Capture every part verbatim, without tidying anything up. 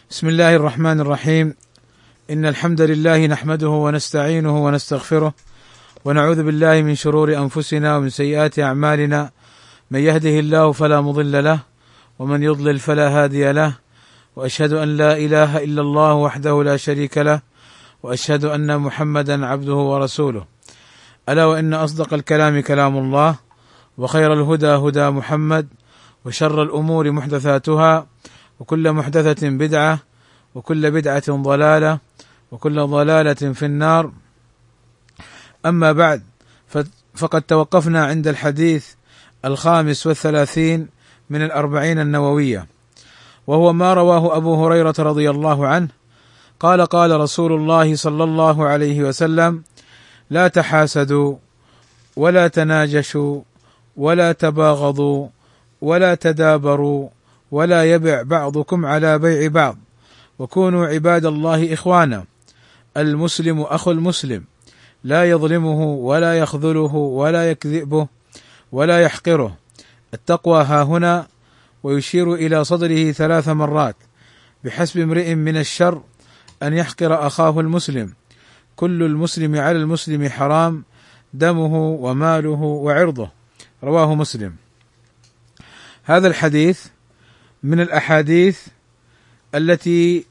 بسم الله الرحمن الرحيم. إن الحمد لله نحمده ونستعينه ونستغفره ونعوذ بالله من شرور أنفسنا ومن سيئات أعمالنا، من يهده الله فلا مضل له ومن يضلل فلا هادي له، وأشهد أن لا إله إلا الله وحده لا شريك له، وأشهد أن محمدا عبده ورسوله. ألا وإن أصدق الكلام كلام الله، وخير الهدى هدى محمد، وشر الأمور محدثاتها، وكل محدثة بدعة، وكل بدعة ضلالة، وكل ضلالة في النار. أما بعد، فقد توقفنا عند الحديث الخامس والثلاثين من الأربعين النووية، وهو ما رواه أبو هريرة رضي الله عنه قال: قال رسول الله صلى الله عليه وسلم: لا تحاسدوا ولا تناجشوا ولا تباغضوا ولا تدابروا ولا يبع بعضكم على بيع بعض، وكونوا عباد الله إخوانا، المسلم أخو المسلم، لا يظلمه ولا يخذله ولا يكذبه ولا يحقره. التقوى ها هنا، ويشير إلى صدره ثلاث مرات: بحسب امرئ من الشر أن يحقر أخاه المسلم، كل المسلم على المسلم حرام، دمه وماله وعرضه. رواه مسلم. هذا الحديث من الأحاديث التي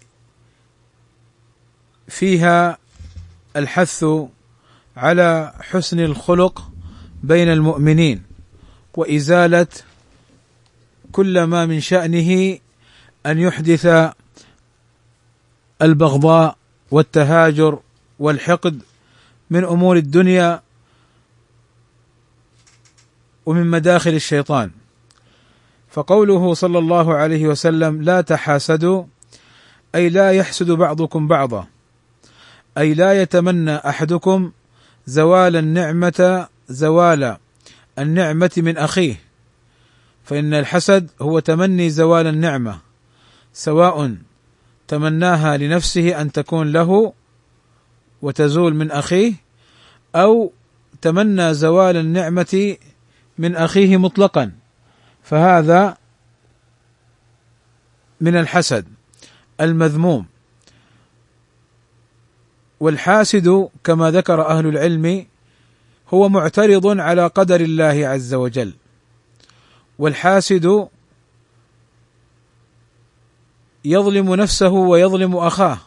فيها الحث على حسن الخلق بين المؤمنين، وإزالة كل ما من شأنه أن يحدث البغضاء والتهاجر والحقد من أمور الدنيا ومن مداخل الشيطان. فقوله صلى الله عليه وسلم: لا تحاسدوا، أي لا يحسد بعضكم بعضا، أي لا يتمنى أحدكم زوال النعمة زوال النعمة من أخيه، فإن الحسد هو تمني زوال النعمة، سواء تمناها لنفسه أن تكون له وتزول من أخيه، أو تمنى زوال النعمة من أخيه مطلقا، فهذا من الحسد المذموم. والحاسد كما ذكر أهل العلم هو معترض على قدر الله عز وجل، والحاسد يظلم نفسه ويظلم أخاه،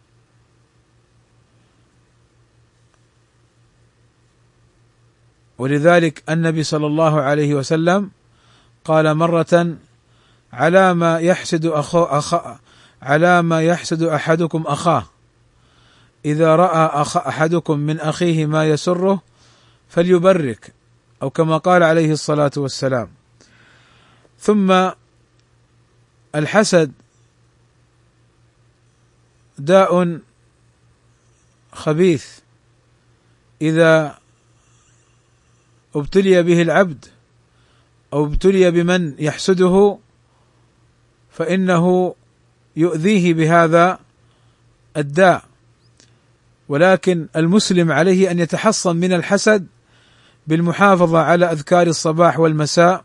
ولذلك النبي صلى الله عليه وسلم قال مرة: على ما يحسد أخو أخ على ما يحسد أحدكم أخاه، إذا رأى أخ أحدكم من أخيه ما يسره فليبرك، أو كما قال عليه الصلاة والسلام. ثم الحسد داء خبيث إذا ابتلي به العبد أو ابتلي بمن يحسده فإنه يؤذيه بهذا الداء، ولكن المسلم عليه أن يتحصن من الحسد بالمحافظة على أذكار الصباح والمساء،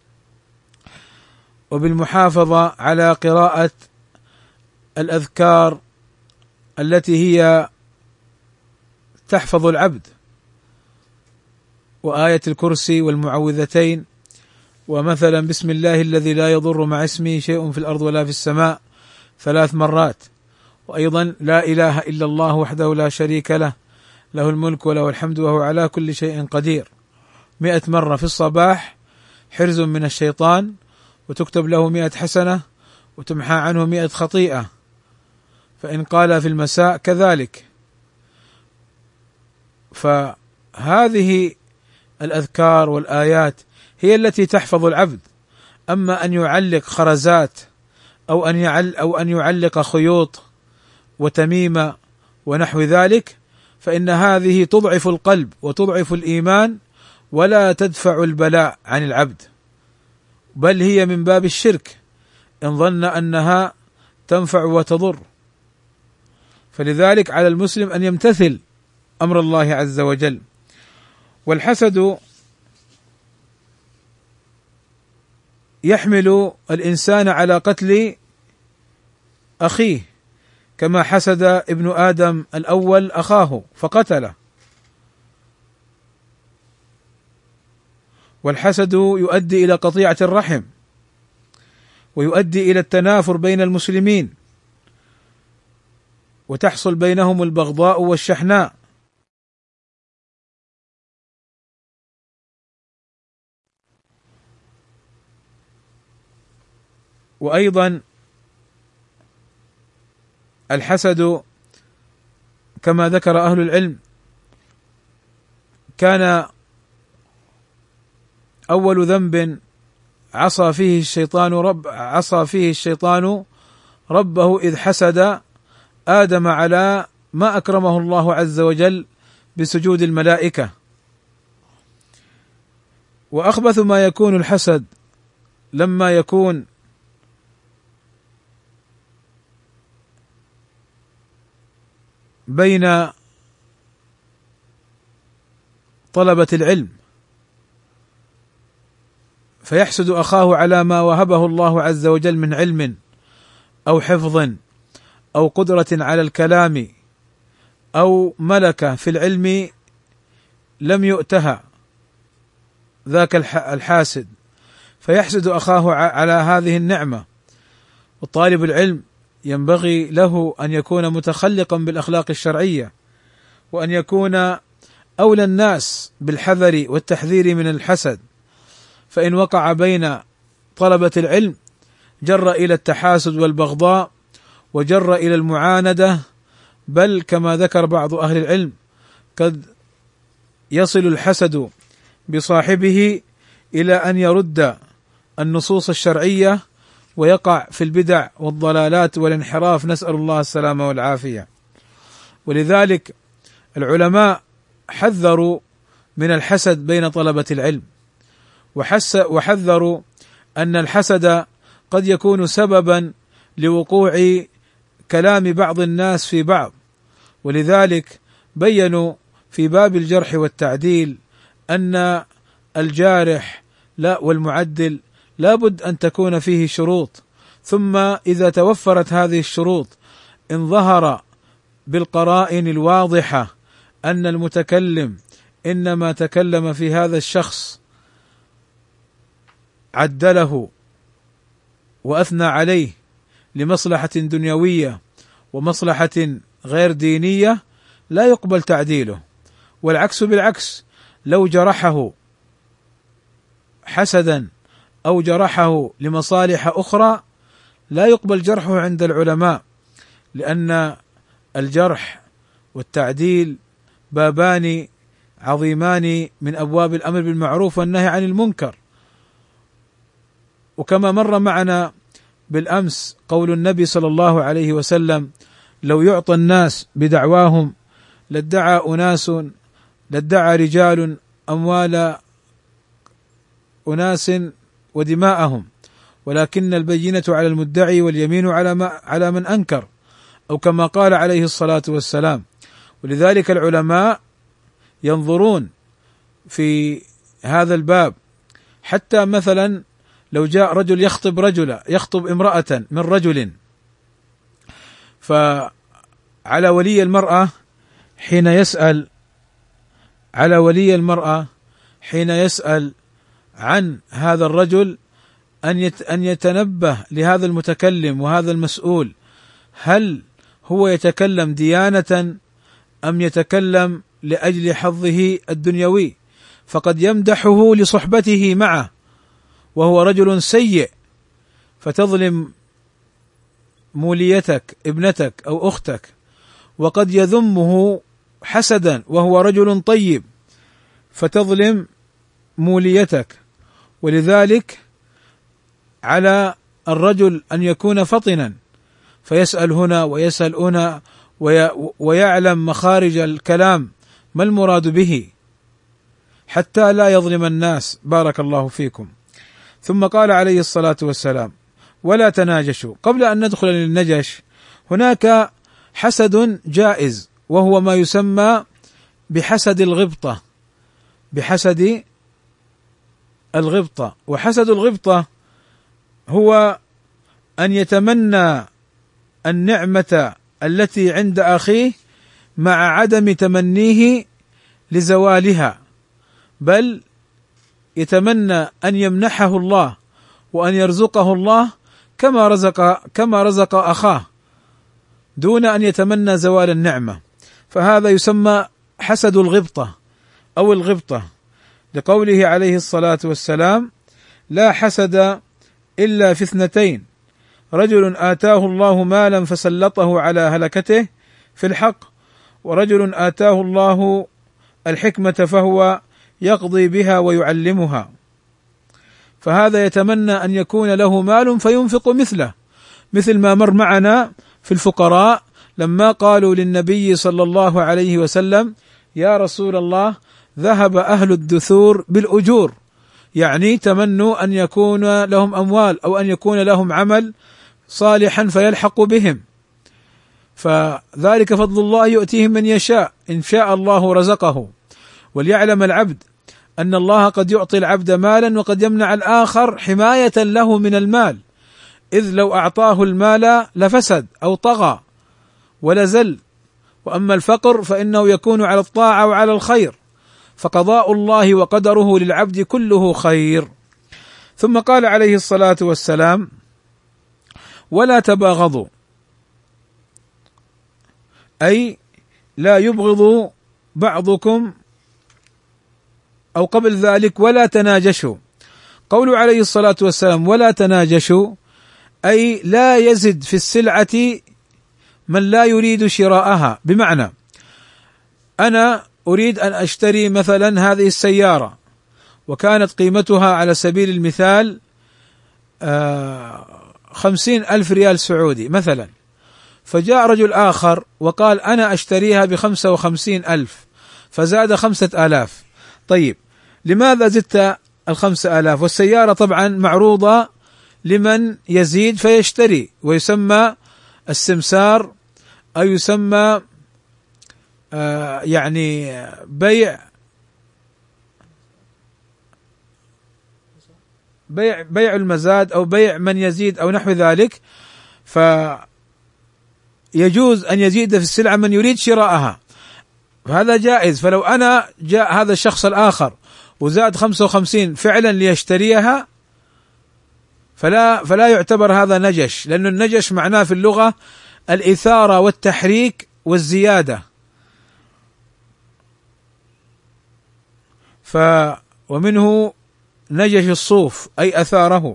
وبالمحافظة على قراءة الأذكار التي هي تحفظ العبد، وآية الكرسي والمعوذتين، ومثلا بسم الله الذي لا يضر مع اسمه شيء في الأرض ولا في السماء ثلاث مرات، وأيضا لا إله إلا الله وحده لا شريك له، له الملك وله الحمد وهو على كل شيء قدير، مئة مرة في الصباح حرز من الشيطان، وتكتب له مئة حسنة وتمحى عنه مئة خطيئة، فإن قال في المساء كذلك. فهذه الأذكار والآيات هي التي تحفظ العبد. أما أن يعلق خرزات أو أن يعل أو أن يعلق خيوط وتميمة ونحو ذلك، فإن هذه تضعف القلب وتضعف الإيمان، ولا تدفع البلاء عن العبد، بل هي من باب الشرك إن ظن أنها تنفع وتضر. فلذلك على المسلم أن يمتثل أمر الله عز وجل. والحسد يحمل الإنسان على قتل أخيه، كما حسد ابن آدم الأول أخاه فقتله. والحسد يؤدي إلى قطيعة الرحم، ويؤدي إلى التنافر بين المسلمين، وتحصل بينهم البغضاء والشحناء. وأيضا الحسد كما ذكر أهل العلم كان أول ذنب عصى فيه الشيطان رب عصى فيه الشيطان ربه إذ حسد آدم على ما أكرمه الله عز وجل بسجود الملائكة. وأخبث ما يكون الحسد لما يكون بين طلبة العلم، فيحسد أخاه على ما وهبه الله عز وجل من علم أو حفظ أو قدرة على الكلام أو ملكة في العلم لم يؤتها ذاك الحاسد، فيحسد أخاه على هذه النعمة. وطالب العلم ينبغي له أن يكون متخلقا بالأخلاق الشرعية، وأن يكون أولى الناس بالحذر والتحذير من الحسد، فإن وقع بين طلبة العلم جر إلى التحاسد والبغضاء، وجر إلى المعاندة، بل كما ذكر بعض أهل العلم قد يصل الحسد بصاحبه إلى أن يرد النصوص الشرعية ويقع في البدع والضلالات والانحراف، نسأل الله السلامة والعافية. ولذلك العلماء حذروا من الحسد بين طلبة العلم، وحس وحذروا أن الحسد قد يكون سببا لوقوع كلام بعض الناس في بعض. ولذلك بينوا في باب الجرح والتعديل أن الجارح لا والمعدل لا بد أن تكون فيه شروط، ثم إذا توفرت هذه الشروط إن ظهر بالقرائن الواضحة أن المتكلم إنما تكلم في هذا الشخص عدله وأثنى عليه لمصلحة دنيوية ومصلحة غير دينية، لا يقبل تعديله. والعكس بالعكس، لو جرحه حسدا أو جرحه لمصالح أخرى لا يقبل جرحه عند العلماء، لأن الجرح والتعديل بابان عظيمان من أبواب الأمر بالمعروف والنهي عن المنكر. وكما مر معنا بالأمس قول النبي صلى الله عليه وسلم: لو يعطى الناس بدعواهم لادعى أناس لادعى رجال أموال أناس ودماءهم، ولكن البينة على المدعي واليمين على ما على من أنكر، أو كما قال عليه الصلاة والسلام. ولذلك العلماء ينظرون في هذا الباب، حتى مثلا لو جاء رجل يخطب رجلا يخطب امرأة من رجل، فعلى ولي المرأة حين يسأل على ولي المرأة حين يسأل عن هذا الرجل أن أن يتنبه لهذا المتكلم وهذا المسؤول، هل هو يتكلم ديانة أم يتكلم لأجل حظه الدنيوي؟ فقد يمدحه لصحبته معه وهو رجل سيء، فتظلم موليتك ابنتك أو أختك، وقد يذمه حسدا وهو رجل طيب فتظلم موليتك. ولذلك على الرجل أن يكون فطنا، فيسأل هنا ويسأل هنا ويعلم مخارج الكلام ما المراد به حتى لا يظلم الناس. بارك الله فيكم. ثم قال عليه الصلاة والسلام: ولا تناجشوا. قبل أن ندخل للنجش، هناك حسد جائز وهو ما يسمى بحسد الغبطة بحسد الغبطة وحسد الغبطة هو أن يتمنى النعمة التي عند أخيه مع عدم تمنيه لزوالها، بل يتمنى أن يمنحه الله وأن يرزقه الله كما رزق كما رزق أخاه دون أن يتمنى زوال النعمة، فهذا يسمى حسد الغبطة أو الغبطة، لقوله عليه الصلاة والسلام: لا حسد إلا في اثنتين، رجل آتاه الله مالا فسلطه على هلكته في الحق، ورجل آتاه الله الحكمة فهو يقضي بها ويعلمها. فهذا يتمنى أن يكون له مال فينفق مثله، مثل ما مر معنا في الفقراء لما قالوا للنبي صلى الله عليه وسلم: يا رسول الله، ذهب أهل الدثور بالأجور، يعني تمنوا أن يكون لهم أموال أو أن يكون لهم عمل صالحا فيلحق بهم، فذلك فضل الله يؤتيه من يشاء، إن شاء الله رزقه. وليعلم العبد أن الله قد يعطي العبد مالا وقد يمنع الآخر حماية له من المال، إذ لو أعطاه المال لفسد أو طغى ولزل، وأما الفقر فإنه يكون على الطاعة وعلى الخير، فقضاء الله وقدره للعبد كله خير. ثم قال عليه الصلاة والسلام: ولا تباغضوا، أي لا يبغض بعضكم، أو قبل ذلك ولا تناجشوا. قول عليه الصلاة والسلام ولا تناجشوا أي لا يزد في السلعة من لا يريد شراءها، بمعنى أنا أريد أن أشتري مثلا هذه السيارة وكانت قيمتها على سبيل المثال خمسين ألف ريال سعودي مثلا، فجاء رجل آخر وقال أنا أشتريها بخمسة وخمسين ألف، فزاد خمسة آلاف. طيب لماذا زدت الخمسة آلاف؟ والسيارة طبعا معروضة لمن يزيد فيشتري، ويسمى السمسار أو يسمى آه يعني بيع بيع بيع المزاد أو بيع من يزيد أو نحو ذلك، فيجوز أن يزيد في السلعة من يريد شراءها، فهذا جائز. فلو أنا جاء هذا الشخص الآخر وزاد خمسة وخمسين فعلا ليشتريها فلا فلا يعتبر هذا نجش، لأن النجش معناه في اللغة الإثارة والتحريك والزيادة. ف ومنه نجش الصوف أي أثاره.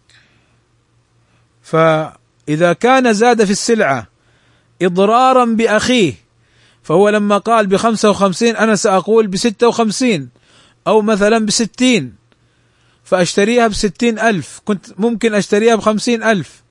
فإذا كان زاد في السلعة إضرارا بأخيه، فهو لما قال بخمسة وخمسين أنا سأقول بستة وخمسين أو مثلا بستين، فأشتريها بستين ألف، كنت ممكن أشتريها بخمسين ألف.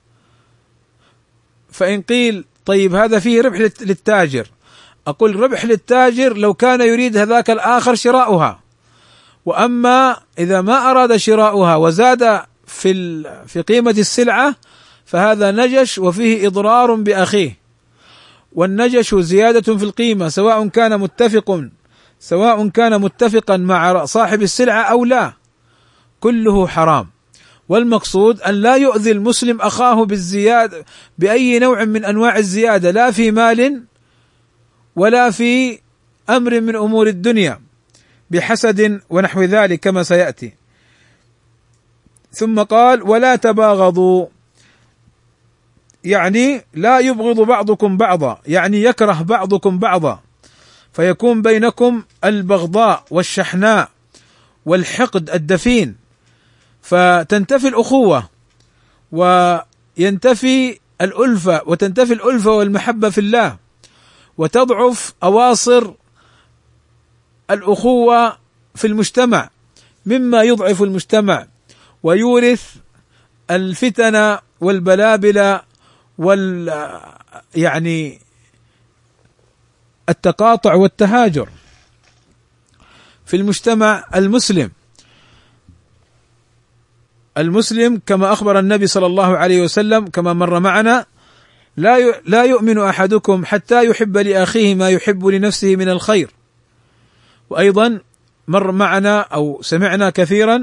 فإن قيل طيب هذا فيه ربح للتاجر، أقول ربح للتاجر لو كان يريد هذاك الآخر شراؤها، وأما إذا ما أراد شراؤها وزاد في في قيمة السلعة فهذا نجش وفيه إضرار بأخيه. والنجش زيادة في القيمة سواء كان متفق سواء كان متفقا مع صاحب السلعة أو لا، كله حرام. والمقصود أن لا يؤذي المسلم أخاه بالزيادة بأي نوع من أنواع الزيادة، لا في مال ولا في أمر من أمور الدنيا بحسد ونحو ذلك كما سيأتي. ثم قال ولا تباغضوا، يعني لا يبغض بعضكم بعضا، يعني يكره بعضكم بعضا، فيكون بينكم البغضاء والشحناء والحقد الدفين، فتنتفي الأخوة وينتفي الألفة وتنتفي الألفة والمحبة في الله، وتضعف أواصر الأخوة في المجتمع مما يضعف المجتمع ويورث الفتن والبلابل وال يعني التقاطع والتهاجر في المجتمع المسلم. المسلم كما أخبر النبي صلى الله عليه وسلم كما مر معنا لا لا يؤمن أحدكم حتى يحب لأخيه ما يحب لنفسه من الخير. وأيضا مر معنا أو سمعنا كثيرا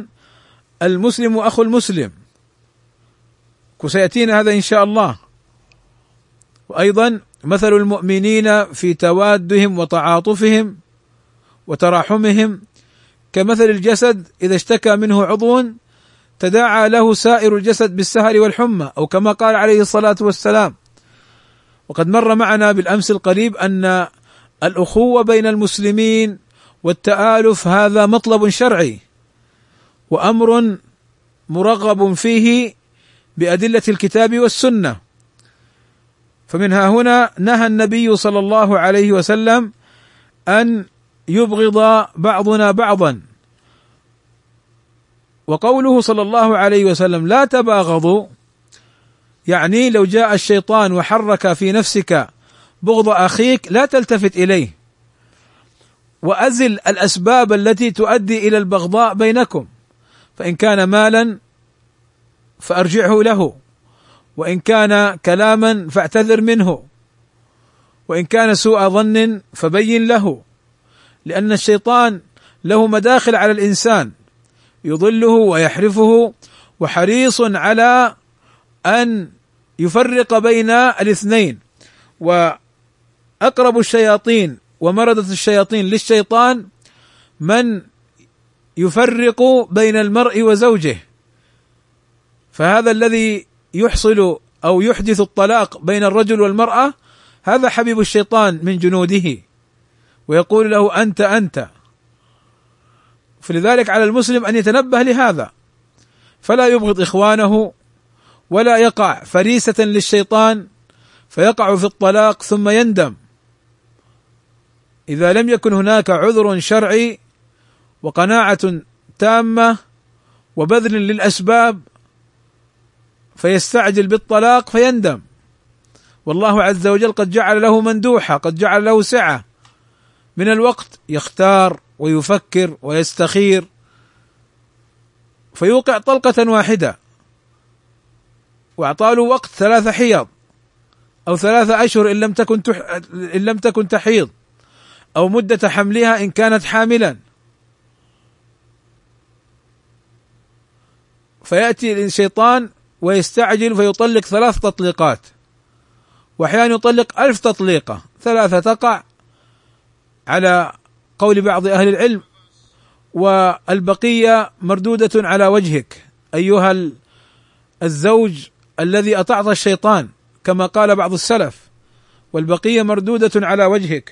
المسلم أخو المسلم، وسيأتينا هذا إن شاء الله. وأيضا مثل المؤمنين في توادهم وتعاطفهم وتراحمهم كمثل الجسد إذا اشتكى منه عضو تداعى له سائر الجسد بالسهر والحمى، أو كما قال عليه الصلاة والسلام. وقد مر معنا بالأمس القريب أن الأخوة بين المسلمين والتآلف هذا مطلب شرعي وأمر مرغب فيه بأدلة الكتاب والسنة. فمنها هنا نهى النبي صلى الله عليه وسلم أن يبغض بعضنا بعضا، وقوله صلى الله عليه وسلم لا تباغضوا يعني لو جاء الشيطان وحرك في نفسك بغض أخيك لا تلتفت إليه، وأزل الأسباب التي تؤدي إلى البغضاء بينكم، فإن كان مالا فأرجعه له، وإن كان كلاما فاعتذر منه، وإن كان سوء ظن فبين له، لأن الشيطان له مداخل على الإنسان يضله ويحرفه، وحريص على أن يفرق بين الاثنين. وأقرب الشياطين ومردة الشياطين للشيطان من يفرق بين المرء وزوجه، فهذا الذي يحصل أو يحدث الطلاق بين الرجل والمرأة هذا حبيب الشيطان من جنوده، ويقول له أنت أنت. فلذلك على المسلم أن يتنبه لهذا، فلا يبغض إخوانه ولا يقع فريسة للشيطان فيقع في الطلاق ثم يندم إذا لم يكن هناك عذر شرعي وقناعة تامة وبذل للأسباب، فيستعجل بالطلاق فيندم. والله عز وجل قد جعل له مندوحة، قد جعل له سعة من الوقت يختار ويفكر ويستخير فيوقع طلقة واحدة، وأعطاه وقت ثلاث حيض أو ثلاثة أشهر إن لم تكن تح... إن لم تكن تحيض، أو مدة حملها إن كانت حاملا. فيأتي الشيطان ويستعجل فيطلق ثلاث تطليقات، وأحيانا يطلق ألف تطليقة، ثلاثة تقع على قول بعض أهل العلم، والبقية مردودة على وجهك أيها الزوج الذي أطعت الشيطان، كما قال بعض السلف، والبقية مردودة على وجهك.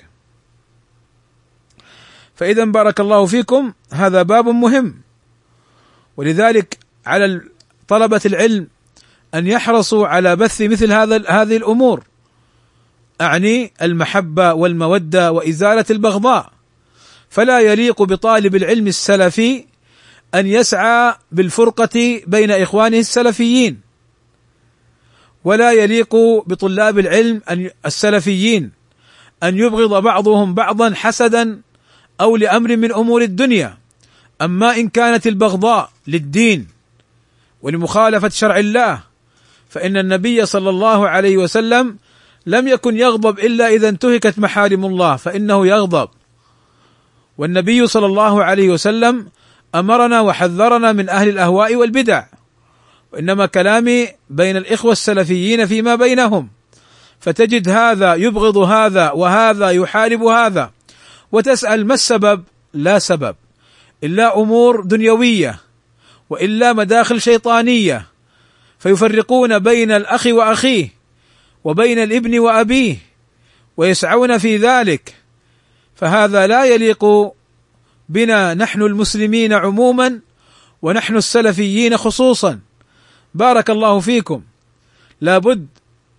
فإذا بارك الله فيكم هذا باب مهم، ولذلك على طلبة العلم أن يحرصوا على بث مثل هذا هذه الأمور، أعني المحبة والمودة وإزالة البغضاء. فلا يليق بطالب العلم السلفي أن يسعى بالفرقة بين إخوانه السلفيين، ولا يليق بطلاب العلم أن السلفيين أن يبغض بعضهم بعضا حسدا أو لأمر من أمور الدنيا. أما إن كانت البغضاء للدين ولمخالفة شرع الله فإن النبي صلى الله عليه وسلم لم يكن يغضب إلا إذا انتهكت محارم الله فإنه يغضب، والنبي صلى الله عليه وسلم أمرنا وحذرنا من أهل الأهواء والبدع. وإنما كلامي بين الإخوة السلفيين فيما بينهم، فتجد هذا يبغض هذا وهذا يحارب هذا، وتسأل ما السبب؟ لا سبب إلا أمور دنيوية وإلا مداخل شيطانية، فيفرقون بين الأخ وأخيه وبين الابن وأبيه ويسعون في ذلك، فهذا لا يليق بنا نحن المسلمين عموما ونحن السلفيين خصوصا. بارك الله فيكم، لابد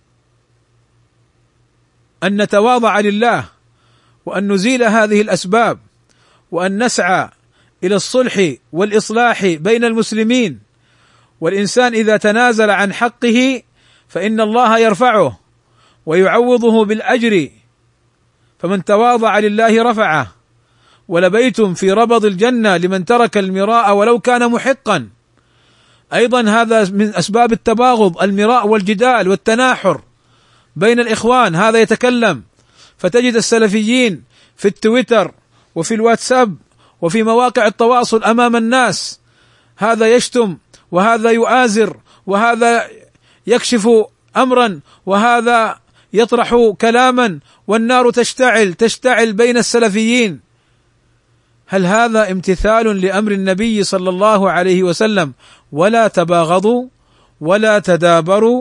أن نتواضع لله وأن نزيل هذه الأسباب وأن نسعى إلى الصلح والإصلاح بين المسلمين. والإنسان إذا تنازل عن حقه فإن الله يرفعه ويعوضه بالأجر، فمن تواضع لله رفعه. ولبيت في ربض الجنة لمن ترك المراء ولو كان محقا. أيضا هذا من أسباب التباغض المراء والجدال والتناحر بين الإخوان. هذا يتكلم فتجد السلفيين في التويتر وفي الواتساب وفي مواقع التواصل أمام الناس، هذا يشتم وهذا يؤازر وهذا يكشف أمرا وهذا يطرح كلاما والنار تشتعل تشتعل بين السلفيين. هل هذا امتثال لأمر النبي صلى الله عليه وسلم؟ ولا تباغضوا ولا تدابروا.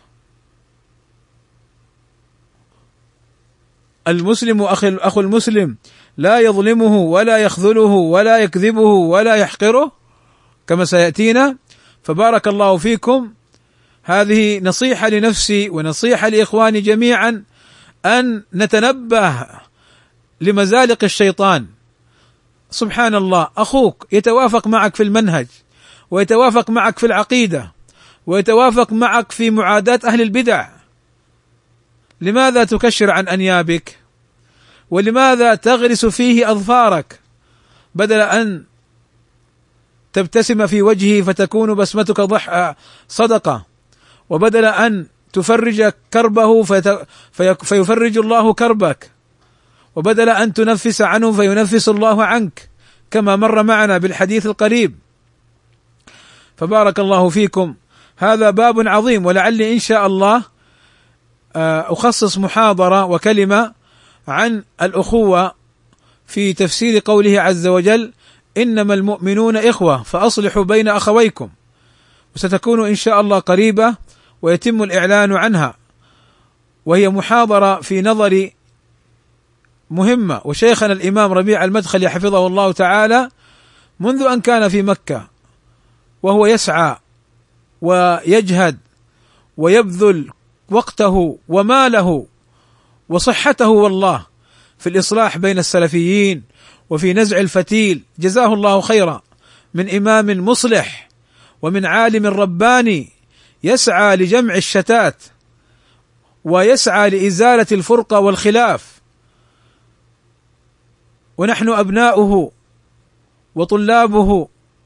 المسلم أخي أخو المسلم لا يظلمه ولا يخذله ولا يكذبه ولا يحقره كما سيأتينا. فبارك الله فيكم. هذه نصيحة لنفسي ونصيحة لإخواني جميعا أن نتنبه لمزالق الشيطان. سبحان الله، أخوك يتوافق معك في المنهج ويتوافق معك في العقيدة ويتوافق معك في معاداة أهل البدع، لماذا تكشر عن أنيابك؟ ولماذا تغرس فيه أظفارك بدل أن تبتسم في وجهه فتكون بسمتك ضح صدقة، وبدل أن تفرج كربه فيفرج الله كربك، وبدل أن تنفس عنه فينفس الله عنك كما مر معنا بالحديث القريب. فبارك الله فيكم. هذا باب عظيم، ولعلي إن شاء الله أخصص محاضرة وكلمة عن الأخوة في تفسير قوله عز وجل: إنما المؤمنون إخوة فأصلحوا بين أخويكم، وستكون إن شاء الله قريبة ويتم الإعلان عنها، وهي محاضرة في نظري مهمة. وشيخنا الإمام ربيع المدخلي حفظه الله تعالى منذ أن كان في مكة وهو يسعى ويجهد ويبذل وقته وماله وصحته والله في الإصلاح بين السلفيين وفي نزع الفتيل، جزاه الله خيرا، من إمام مصلح ومن عالم رباني يسعى لجمع الشتات ويسعى لإزالة الفرقة والخلاف. ونحن أبناؤه وطلابه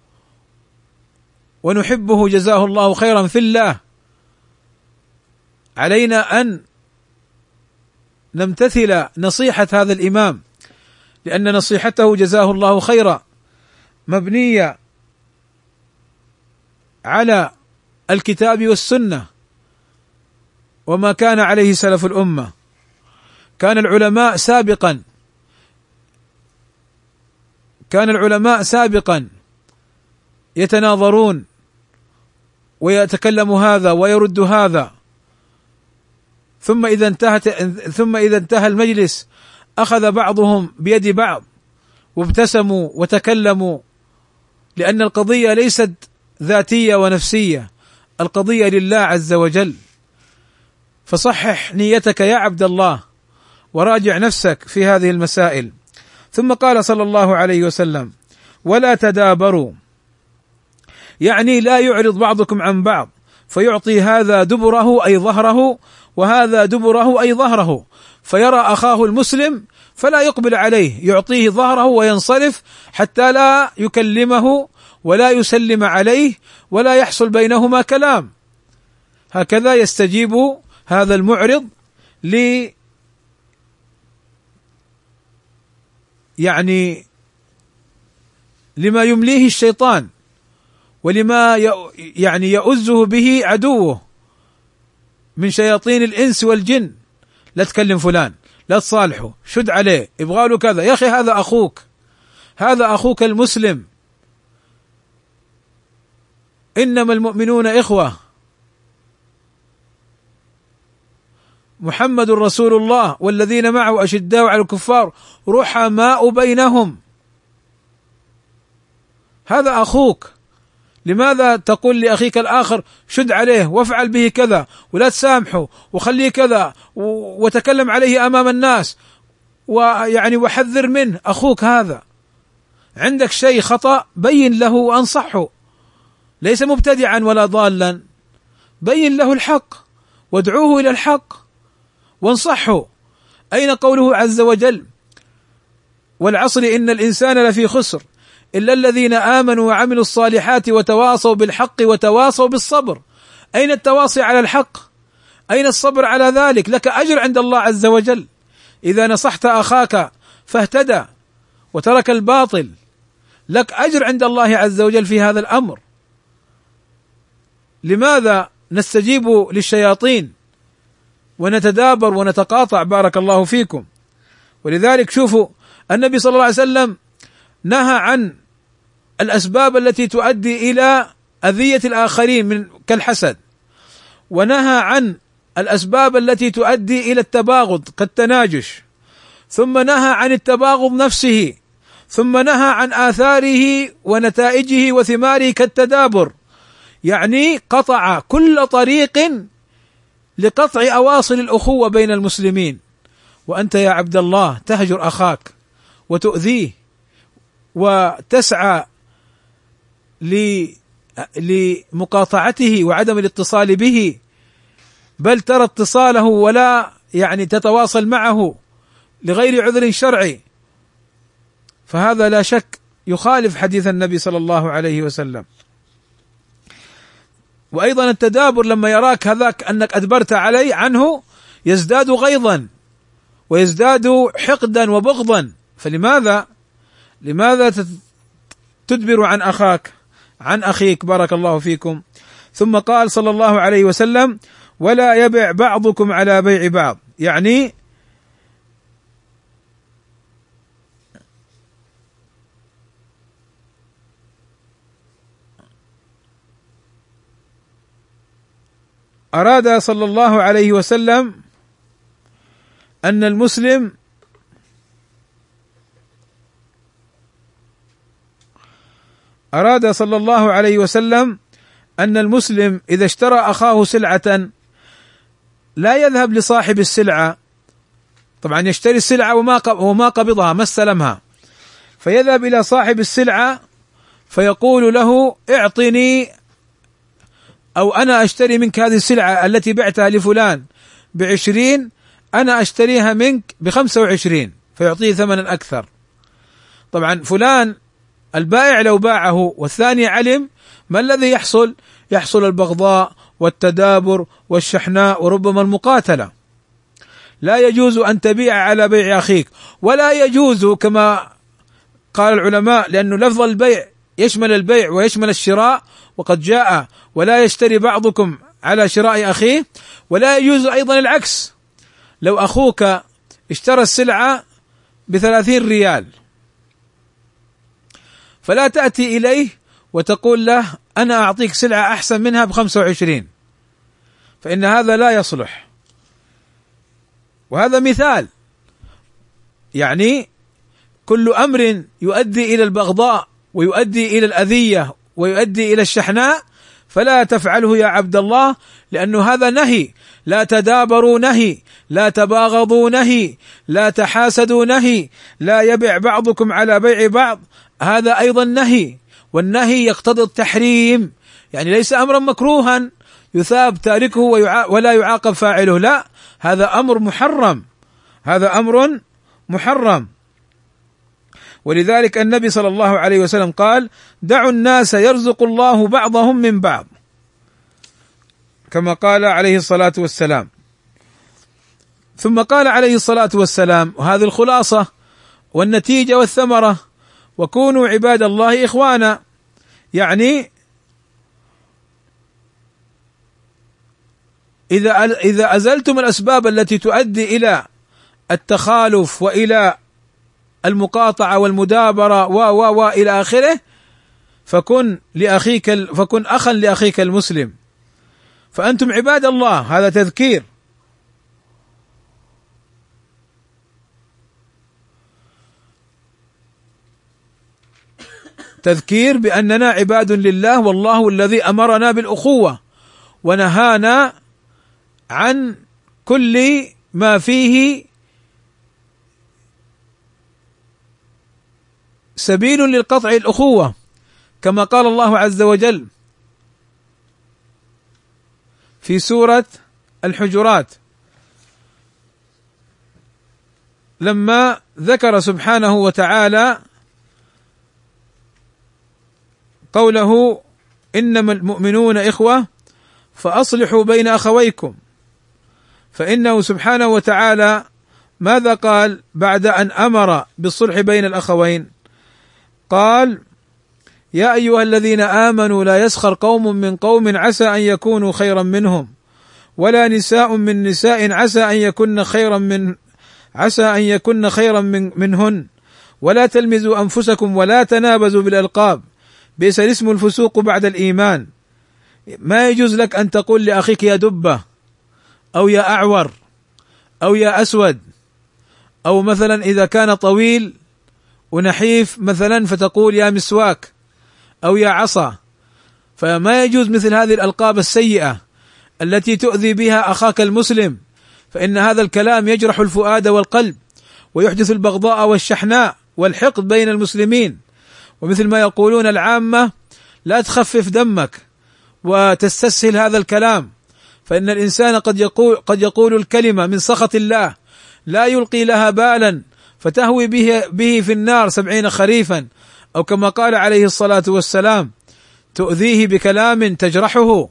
ونحبه جزاه الله خيرا في الله. علينا أن نمتثل نصيحة هذا الإمام، لأن نصيحته جزاه الله خيرا مبنية على الكتاب والسنة وما كان عليه سلف الأمة. كان العلماء سابقا كان العلماء سابقا يتناظرون ويتكلم هذا ويرد هذا، ثم إذا انتهت ثم إذا انتهى المجلس أخذ بعضهم بيد بعض وابتسموا وتكلموا، لأن القضية ليست ذاتية ونفسية، القضية لله عز وجل. فصحح نيتك يا عبد الله وراجع نفسك في هذه المسائل. ثم قال صلى الله عليه وسلم: ولا تدابروا، يعني لا يعرض بعضكم عن بعض فيعطي هذا دبره أي ظهره وهذا دبره أي ظهره، فيرى أخاه المسلم فلا يقبل عليه، يعطيه ظهره وينصرف حتى لا يكلمه ولا يسلم عليه ولا يحصل بينهما كلام. هكذا يستجيب هذا المعرض ل يعني لما يمليه الشيطان ولما يعني يؤزه به عدوه من شياطين الإنس والجن. لا تكلم فلان، لا تصالحه، شد عليه، يبغى له كذا. يا أخي هذا أخوك، هذا أخوك المسلم. إنما المؤمنون إخوة، محمد رسول الله والذين معه أشداء على الكفار رحماء بينهم. هذا أخوك، لماذا تقول لأخيك الآخر شد عليه وافعل به كذا ولا تسامحه وخليه كذا وتكلم عليه أمام الناس ويعني وحذر منه؟ أخوك هذا، عندك شيء خطأ بين له وأنصحه، ليس مبتدعا ولا ضالا، بين له الحق وادعوه إلى الحق وانصحه. أين قوله عز وجل: والعصر إن الإنسان لفي خسر إلا الذين آمنوا وعملوا الصالحات وتواصوا بالحق وتواصوا بالصبر؟ أين التواصي على الحق؟ أين الصبر على ذلك؟ لك أجر عند الله عز وجل إذا نصحت أخاك فاهتدى وترك الباطل، لك أجر عند الله عز وجل في هذا الأمر. لماذا نستجيب للشياطين ونتدابر ونتقاطع بارك الله فيكم. ولذلك شوفوا النبي صلى الله عليه وسلم نهى عن الأسباب التي تؤدي إلى أذية الآخرين من كالحسد، ونهى عن الأسباب التي تؤدي إلى التباغض كالتناجش، ثم نهى عن التباغض نفسه، ثم نهى عن آثاره ونتائجه وثماره كالتدابر. يعني قطع كل طريق لقطع أواصر الأخوة بين المسلمين. وأنت يا عبد الله تهجر أخاك وتؤذيه وتسعى لمقاطعته وعدم الاتصال به، بل ترى اتصاله ولا يعني تتواصل معه لغير عذر شرعي، فهذا لا شك يخالف حديث النبي صلى الله عليه وسلم. وأيضا التدابر لما يراك هذاك أنك أدبرت عليه عنه يزداد غيظا ويزداد حقدا وبغضا، فلماذا لماذا تدبر عن أخاك عن أخيك بارك الله فيكم. ثم قال صلى الله عليه وسلم: ولا يبع بعضكم على بيع بعض، يعني أراد صلى الله عليه وسلم أن المسلم أراد صلى الله عليه وسلم أن المسلم إذا اشترى أخاه سلعة لا يذهب لصاحب السلعة، طبعا يشتري السلعة وما وما قبضها ما استلمها، فيذهب إلى صاحب السلعة فيقول له: اعطني أو أنا أشتري منك هذه السلعة التي بعتها لفلان بعشرين، أنا أشتريها منك بخمسة وعشرين، فيعطيه ثمنا أكثر. طبعا فلان البائع لو باعه والثاني علم، ما الذي يحصل؟ يحصل البغضاء والتدابر والشحناء وربما المقاتلة. لا يجوز أن تبيع على بيع أخيك، ولا يجوز كما قال العلماء، لأنه لفظ البيع يشمل البيع ويشمل الشراء، وقد جاء: ولا يشتري بعضكم على شراء أخيه. ولا يجوز أيضا العكس، لو أخوك اشترى السلعة بثلاثين ريال فلا تأتي إليه وتقول له: أنا أعطيك سلعة أحسن منها بخمسة وعشرين، فإن هذا لا يصلح. وهذا مثال، يعني كل أمر يؤدي إلى البغضاء ويؤدي إلى الأذية ويؤدي إلى الشحناء فلا تفعله يا عبد الله، لأنه هذا نهي. لا تدابروا نهي، لا تباغضوا نهي، لا تحاسدوا نهي، لا يبع بعضكم على بيع بعض، هذا أيضا نهي. والنهي يقتضي التحريم، يعني ليس أمرا مكروها يثاب تاركه ولا يعاقب فاعله، لا، هذا أمر محرم، هذا أمر محرم. ولذلك النبي صلى الله عليه وسلم قال: دعوا الناس يرزق الله بعضهم من بعض، كما قال عليه الصلاة والسلام. ثم قال عليه الصلاة والسلام، وهذه الخلاصة والنتيجة والثمرة: وكونوا عباد الله إخوانا، يعني إذا إذا أزلتم الأسباب التي تؤدي إلى التخالف وإلى المقاطعة والمدابرة و و و إلى آخره، فكن لأخيك فكن أخا لأخيك المسلم، فأنتم عباد الله. هذا تذكير، تذكير بأننا عباد لله، والله الذي أمرنا بالأخوة ونهانا عن كل ما فيه سبيل للقطع الأخوة، كما قال الله عز وجل في سورة الحجرات لما ذكر سبحانه وتعالى قوله: إنما المؤمنون إخوة فأصلحوا بين أخويكم. فإنه سبحانه وتعالى ماذا قال بعد أن أمر بالصلح بين الأخوين؟ قال: يا أيها الذين آمنوا لا يسخر قوم من قوم عسى أن يكونوا خيرا منهم ولا نساء من نساء عسى أن يكن خيرا من عسى أن يكن خيرا من منهن، ولا تلمزوا أنفسكم ولا تنابزوا بالألقاب، بئس الاسم الفسوق بعد الإيمان. ما يجوز لك أن تقول لأخيك يا دبة، أو يا أعور، أو يا أسود، أو مثلا إذا كان طويل ونحيف مثلا فتقول يا مسواك أو يا عصا. فما يجوز مثل هذه الألقاب السيئة التي تؤذي بها أخاك المسلم، فإن هذا الكلام يجرح الفؤاد والقلب ويحدث البغضاء والشحناء والحقد بين المسلمين. ومثل ما يقولون العامة لا تخفف دمك وتستسهل هذا الكلام، فإن الإنسان قد يقول قد يقول الكلمة من سخط الله لا يلقي لها بالا فتهوي به به في النار سبعين خريفا، أو كما قال عليه الصلاة والسلام تؤذيه بكلام تجرحه.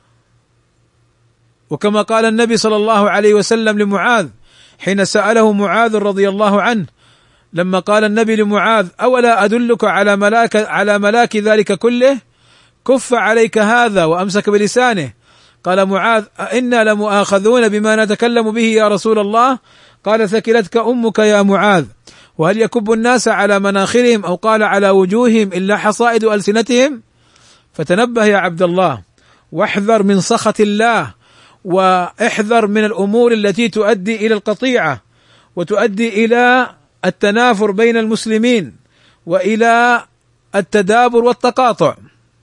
وكما قال النبي صلى الله عليه وسلم لمعاذ حين سأله معاذ رضي الله عنه، لما قال النبي لمعاذ أولا أدلك على ملاك على ملاك ذلك كله، كف عليك هذا، وأمسك بلسانه. قال معاذ أئنا لمؤاخذون بما نتكلم به يا رسول الله؟ قال ثكلتك أمك يا معاذ، وهل يكب الناس على مناخرهم أو قال على وجوههم إلا حصائد ألسنتهم؟ فتنبه يا عبد الله، واحذر من سخط الله، واحذر من الأمور التي تؤدي إلى القطيعة وتؤدي إلى التنافر بين المسلمين وإلى التدابر والتقاطع.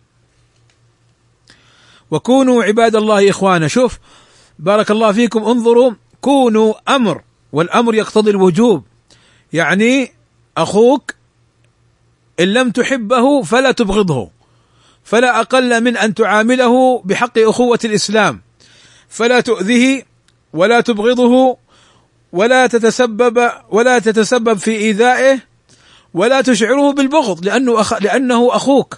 وكونوا عباد الله إخوانا. شوف بارك الله فيكم، انظروا، كونوا أمر، والأمر يقتضي الوجوب، يعني أخوك إن لم تحبه فلا تبغضه، فلا أقل من أن تعامله بحق أخوة الإسلام، فلا تؤذيه ولا تبغضه ولا تتسبب ولا تتسبب في إيذائه ولا تشعره بالبغض، لأنه أخ لأنه أخوك.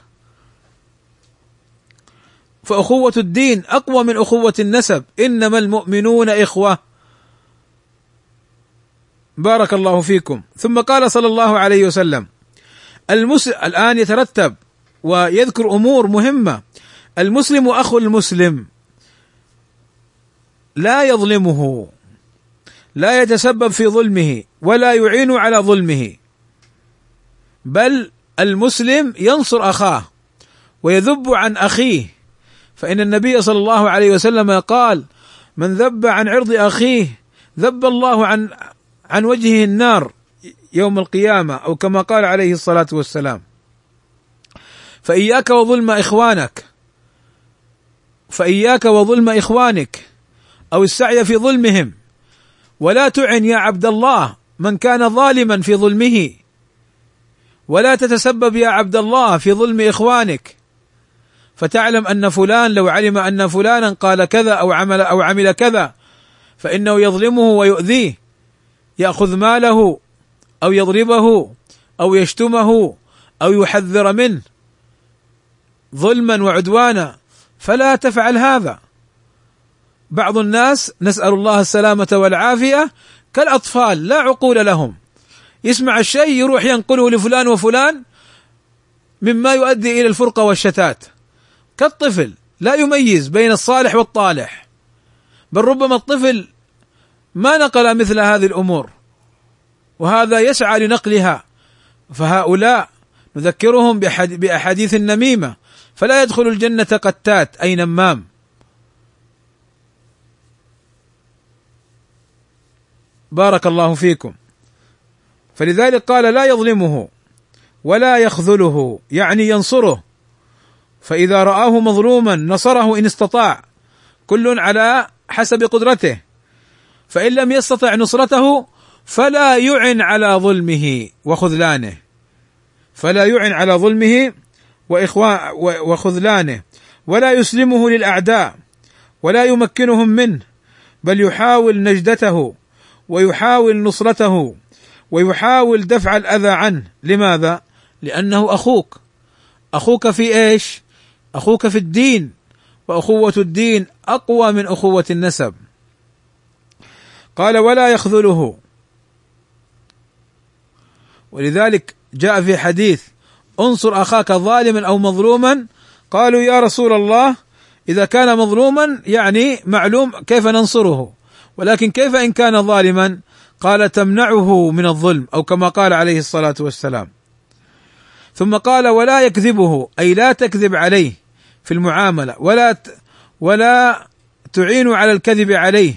فأخوة الدين أقوى من أخوة النسب، إنما المؤمنون إخوة. بارك الله فيكم. ثم قال صلى الله عليه وسلم المسلم، الآن يترتب ويذكر أمور مهمة. المسلم أخو المسلم، لا يظلمه، لا يتسبب في ظلمه ولا يعين على ظلمه، بل المسلم ينصر أخاه ويذب عن أخيه. فإن النبي صلى الله عليه وسلم قال من ذب عن عرض أخيه ذب الله عن عن وجهه النار يوم القيامة، أو كما قال عليه الصلاة والسلام. فإياك وظلم إخوانك، فإياك وظلم إخوانك أو السعي في ظلمهم، ولا تعن يا عبد الله من كان ظالما في ظلمه، ولا تتسبب يا عبد الله في ظلم إخوانك، فتعلم أن فلان لو علم أن فلانا قال كذا أو عمل أو عمل كذا فإنه يظلمه ويؤذيه، يأخذ ماله أو يضربه أو يشتمه أو يحذر منه ظلما وعدوانا، فلا تفعل هذا. بعض الناس نسأل الله السلامة والعافية كالأطفال لا عقول لهم، يسمع الشيء يروح ينقله لفلان وفلان مما يؤدي إلى الفرقة والشتات، كالطفل لا يميز بين الصالح والطالح، بل ربما الطفل ما نقل مثل هذه الأمور وهذا يسعى لنقلها. فهؤلاء نذكرهم بأحاديث النميمة، فلا يدخل الجنة قتات أي نمام. بارك الله فيكم. فلذلك قال لا يظلمه ولا يخذله، يعني ينصره، فإذا رآه مظلوما نصره إن استطاع، كل على حسب قدرته، فإن لم يستطع نصرته فلا يعن على ظلمه وخذلانه، فلا يعن على ظلمه وخذلانه، ولا يسلمه للأعداء ولا يمكنهم منه، بل يحاول نجدته ويحاول نصرته ويحاول دفع الأذى عنه. لماذا؟ لأنه أخوك، أخوك في إيش؟ أخوك في الدين، وأخوة الدين أقوى من أخوة النسب. قال ولا يخذله، ولذلك جاء في حديث انصر أخاك ظالما أو مظلوما، قالوا يا رسول الله إذا كان مظلوما يعني معلوم كيف ننصره، ولكن كيف إن كان ظالما؟ قال تمنعه من الظلم، أو كما قال عليه الصلاة والسلام. ثم قال ولا يكذبه، أي لا تكذب عليه في المعاملة، ولا ولا تعين على الكذب عليه،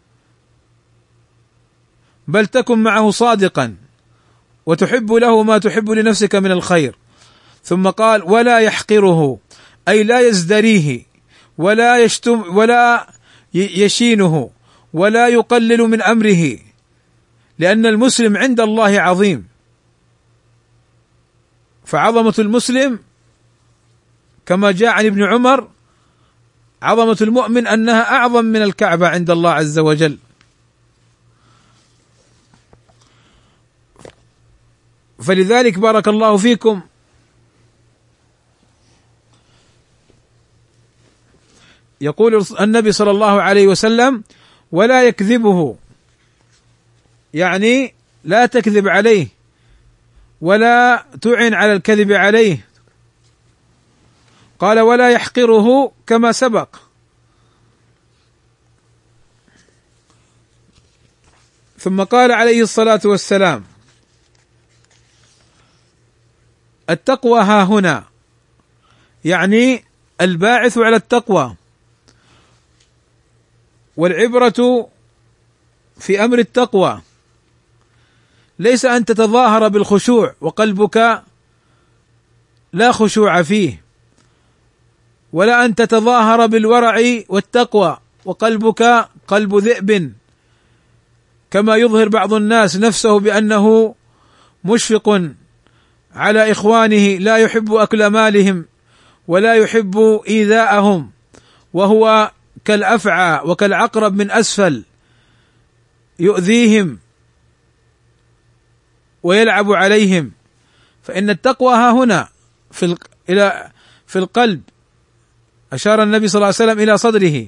بل تكن معه صادقا وتحب له ما تحب لنفسك من الخير. ثم قال ولا يحقره، أي لا يزدريه ولا يشتم ولا يشينه ولا يقلل من أمره، لأن المسلم عند الله عظيم، فعظمة المسلم كما جاء عن ابن عمر عظمة المؤمن أنها أعظم من الكعبة عند الله عز وجل. فلذلك بارك الله فيكم يقول النبي صلى الله عليه وسلم ولا يكذبه، يعني لا تكذب عليه ولا تعن على الكذب عليه. قال ولا يحقره كما سبق. ثم قال عليه الصلاة والسلام التقوى ها هنا، يعني الباعث على التقوى، والعبرة في أمر التقوى ليس أن تتظاهر بالخشوع وقلبك لا خشوع فيه، ولا أن تتظاهر بالورع والتقوى وقلبك قلب ذئب، كما يظهر بعض الناس نفسه بأنه مشفق على إخوانه، لا يحب أكل مالهم ولا يحب إيذاءهم، وهو كالأفعى وكالعقرب من أسفل يؤذيهم ويلعب عليهم. فإن التقوى ها هنا في إلى في القلب، أشار النبي صلى الله عليه وسلم إلى صدره،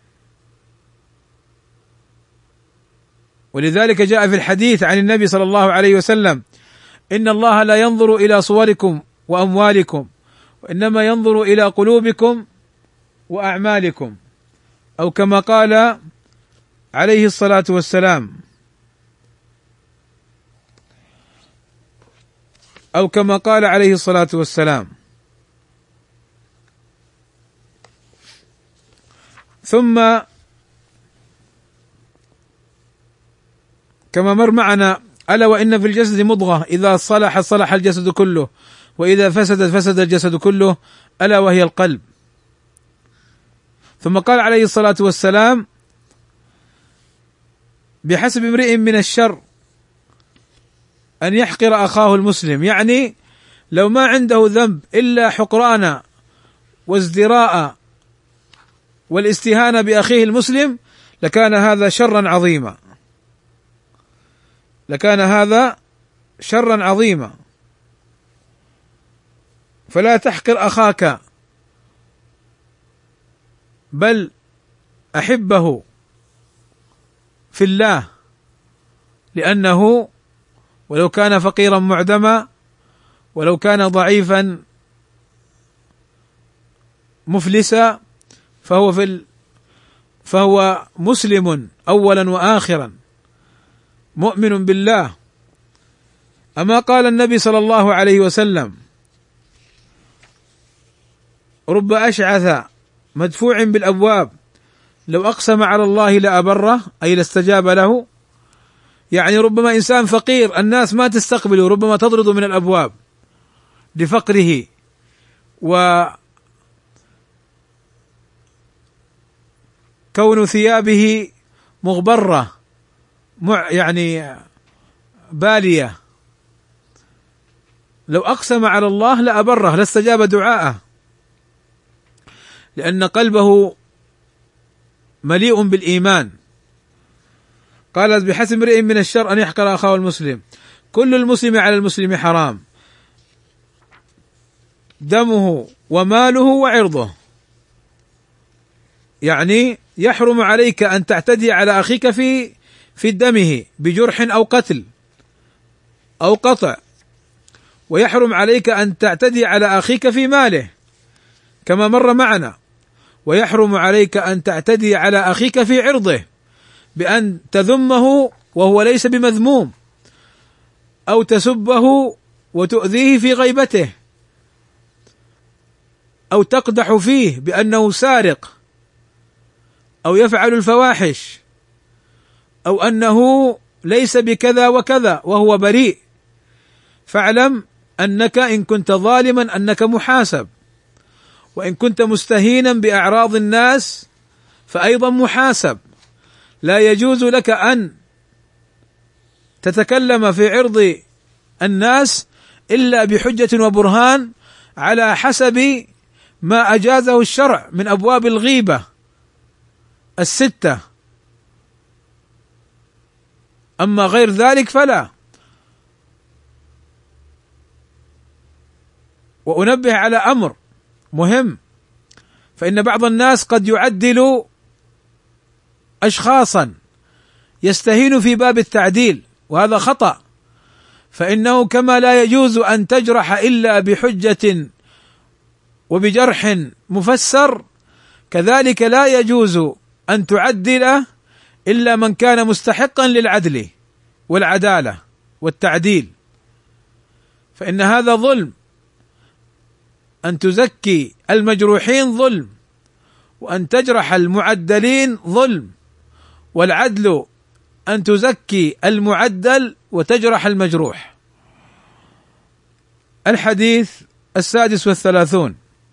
ولذلك جاء في الحديث عن النبي صلى الله عليه وسلم إن الله لا ينظر إلى صوركم وأموالكم وإنما ينظر إلى قلوبكم وأعمالكم، أو كما قال عليه الصلاة والسلام أو كما قال عليه الصلاة والسلام. ثم كما مر معنا ألا وإن في الجسد مضغة إذا صلح صلح الجسد كله وإذا فسدت فسد الجسد كله، ألا وهي القلب. ثم قال عليه الصلاة والسلام بحسب امرئ من الشر أن يحقر أخاه المسلم، يعني لو ما عنده ذنب إلا حقران وازدراء والاستهانة بأخيه المسلم لكان هذا شرا عظيما، لكان هذا شرا عظيما. فلا تحقر أخاك، بل أحبه في الله، لأنه ولو كان فقيرا معدما ولو كان ضعيفا مفلسا فهو في ال فهو مسلم أولا وآخرا مؤمن بالله. أما قال النبي صلى الله عليه وسلم رب أشعث مدفوع بالأبواب لو أقسم على الله لأبره، أي لاستجاب له، يعني ربما إنسان فقير الناس ما تستقبله، ربما تطرد من الأبواب لفقره وكون ثيابه مغبرة يعني بالية، لو أقسم على الله لأبره لاستجاب دعاءه، لأن قلبه مليء بالإيمان. قال بحسب امرئ من الشر أن يحقر أخاه المسلم، كل المسلم على المسلم حرام، دمه وماله وعرضه، يعني يحرم عليك أن تعتدي على أخيك في في دمه بجرح أو قتل أو قطع، ويحرم عليك أن تعتدي على أخيك في ماله كما مر معنا، ويحرم عليك أن تعتدي على أخيك في عرضه بأن تذمه وهو ليس بمذموم، أو تسبه وتؤذيه في غيبته، أو تقدح فيه بأنه سارق، أو يفعل الفواحش، أو أنه ليس بكذا وكذا وهو بريء. فاعلم أنك إن كنت ظالما أنك محاسب، وإن كنت مستهينا بأعراض الناس فأيضا محاسب. لا يجوز لك أن تتكلم في عرض الناس إلا بحجة وبرهان على حسب ما أجازه الشرع من أبواب الغيبة الستة، أما غير ذلك فلا. وأنبه على أمر مهم، فإن بعض الناس قد يعدل أشخاصا يستهين في باب التعديل، وهذا خطأ. فإنه كما لا يجوز أن تجرح إلا بحجة وبجرح مفسر، كذلك لا يجوز أن تعدل إلا من كان مستحقا للعدل والعدالة والتعديل، فإن هذا ظلم. أن تزكي المجروحين ظلم، وأن تجرح المعدلين ظلم، والعدل أن تزكي المعدل وتجرح المجروح. الحديث السادس والثلاثون،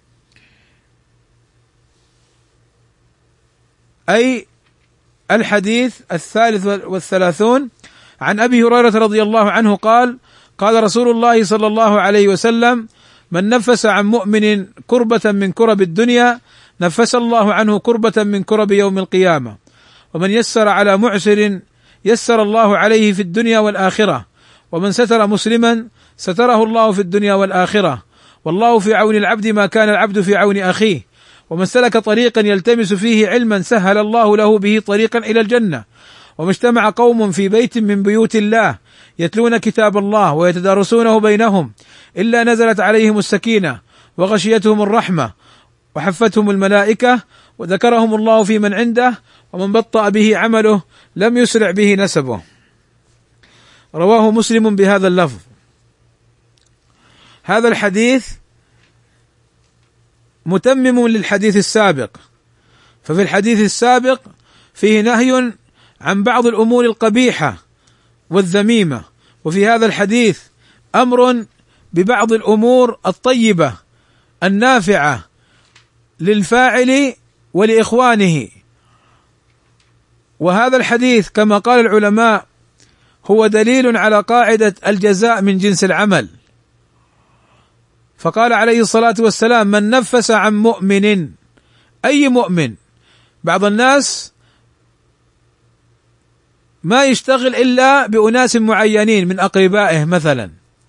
أي الحديث الثالث والثلاثون، عن أبي هريرة رضي الله عنه قال: قال رسول الله صلى الله عليه وسلم: من نفس عن مؤمن كربة من كرب الدنيا نفس الله عنه كربة من كرب يوم القيامة، ومن يسر على معسر يسر الله عليه في الدنيا والآخرة، ومن ستر مسلما ستره الله في الدنيا والآخرة، والله في عون العبد ما كان العبد في عون أخيه، ومن سلك طريقا يلتمس فيه علما سهل الله له به طريقا إلى الجنة. وما اجتمع قوم في بيت من بيوت الله يتلون كتاب الله ويتدارسونه بينهم إلا نزلت عليهم السكينة وغشيتهم الرحمة وحفتهم الملائكة وذكرهم الله في من عنده، ومن بطأ به عمله لم يسرع به نسبه. رواه مسلم بهذا اللفظ. هذا الحديث متمم للحديث السابق، ففي الحديث السابق فيه نهي عن بعض الأمور القبيحة والذميمة، وفي هذا الحديث أمر ببعض الأمور الطيبة النافعة للفاعل ولإخوانه. وهذا الحديث كما قال العلماء هو دليل على قاعدة الجزاء من جنس العمل، فقال عليه الصلاة والسلام: من نفس عن مؤمن، أي مؤمن. بعض الناس ما يشتغل إلا بأناس معينين من أقربائه مثلا،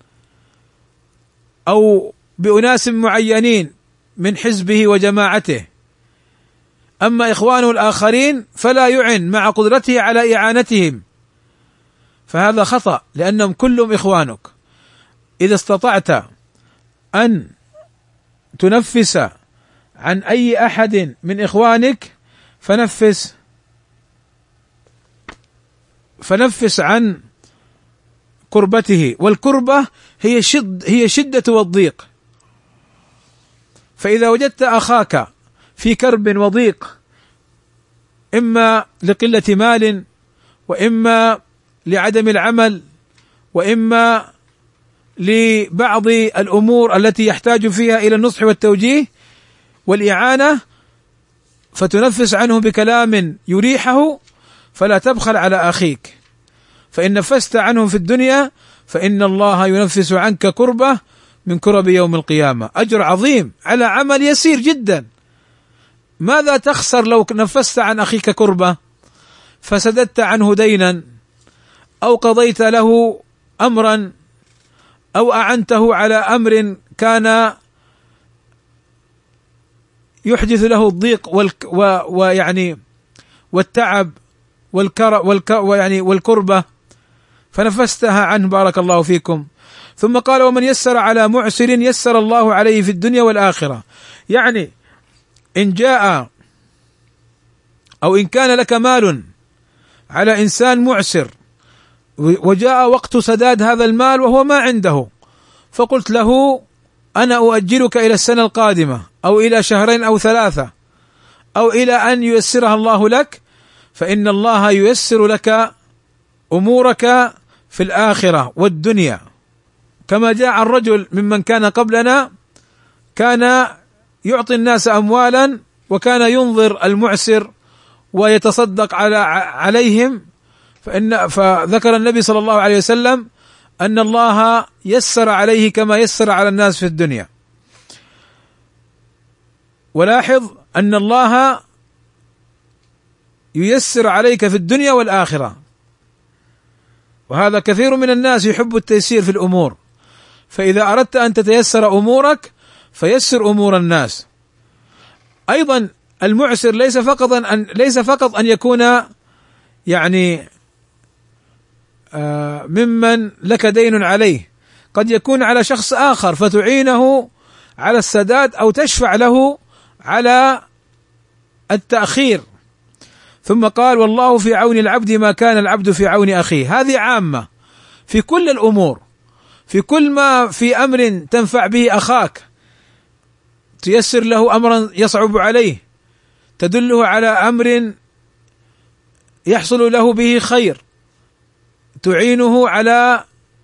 أو بأناس معينين من حزبه وجماعته، أما إخوانه الآخرين فلا يعن مع قدرته على إعانتهم، فهذا خطأ، لأنهم كلهم إخوانك. إذا استطعت أن تنفس عن أي أحد من إخوانك فنفس فنفس عن كربته، والكربة هي شد هي شدة والضيق. فإذا وجدت أخاك في كرب وضيق، إما لقلة مال، وإما لعدم العمل، وإما لبعض الأمور التي يحتاج فيها إلى النصح والتوجيه والإعانة، فتنفس عنه بكلام يريحه، فلا تبخل على أخيك، فإن نفست عنه في الدنيا فإن الله ينفس عنك كربة من كرب يوم القيامة. أجر عظيم على عمل يسير جدا. ماذا تخسر لو نفست عن أخيك كربة فسددت عنه دينا، أو قضيت له أمرا، أو أعنته على أمر كان يحدث له الضيق والك ويعني والتعب والكر والك ويعني والكربة، فنفستها عنه، بارك الله فيكم. ثم قال: ومن يسر على معسر يسر الله عليه في الدنيا والآخرة. يعني إن جاء أو إن كان لك مال على إنسان معسر وجاء وقت سداد هذا المال وهو ما عنده، فقلت له أنا أؤجلك إلى السنة القادمة أو إلى شهرين أو ثلاثة أو إلى أن ييسرها الله لك، فإن الله ييسر لك أمورك في الآخرة والدنيا. كما جاء عن رجل ممن كان قبلنا كان يعطي الناس أموالا وكان ينظر المعسر ويتصدق على عليهم، فإن فذكر النبي صلى الله عليه وسلم أن الله يسر عليه كما يسر على الناس في الدنيا. ولاحظ أن الله ييسر عليك في الدنيا والآخرة، وهذا كثير من الناس يحب التيسير في الأمور، فإذا أردت أن تتيسر أمورك فيسر أمور الناس. أيضا المعسر ليس فقط أن ليس فقط أن يكون يعني آه ممن لك دين عليه، قد يكون على شخص آخر فتعينه على السداد أو تشفع له على التأخير. ثم قال والله في عون العبد ما كان العبد في عون أخيه. هذه عامة في كل الأمور، في كل ما في أمر تنفع به أخاك، تيسر له أمرا يصعب عليه، تدله على أمر يحصل له به خير، تعينه على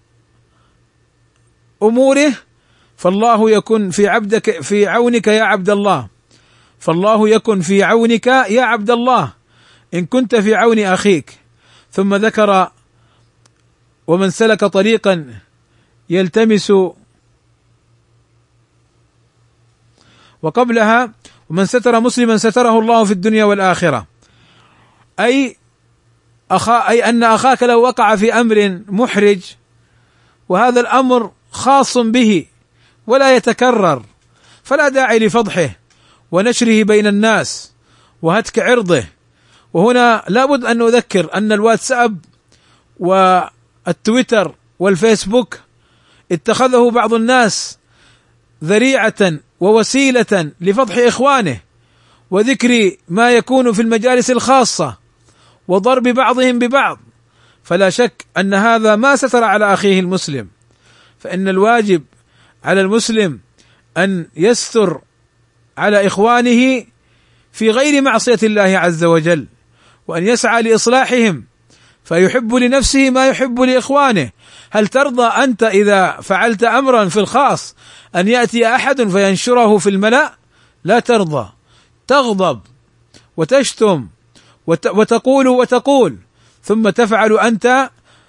أموره، فالله يكن في عبدك في عونك يا عبد الله، فالله يكن في عونك يا عبد الله إن كنت في عون أخيك. ثم ذكر ومن سلك طريقا يلتمس، وقبلها ومن ستر مسلما ستره الله في الدنيا والآخرة، أي أخا أي أن أخاك لو وقع في أمر محرج وهذا الأمر خاص به ولا يتكرر، فلا داعي لفضحه ونشره بين الناس وهتك عرضه. وهنا لابد أن نذكر أن الواتساب والتويتر والفيسبوك اتخذه بعض الناس ذريعة ووسيلة لفضح إخوانه وذكر ما يكون في المجالس الخاصة وضرب بعضهم ببعض، فلا شك أن هذا ما ستر على أخيه المسلم، فإن الواجب على المسلم أن يستر على إخوانه في غير معصية الله عز وجل، وأن يسعى لإصلاحهم، فيحب لنفسه ما يحب لإخوانه. هل ترضى أنت إذا فعلت أمرا في الخاص أن يأتي أحد فينشره في الملأ؟ لا ترضى، تغضب وتشتم وتقول وتقول، ثم تفعل أنت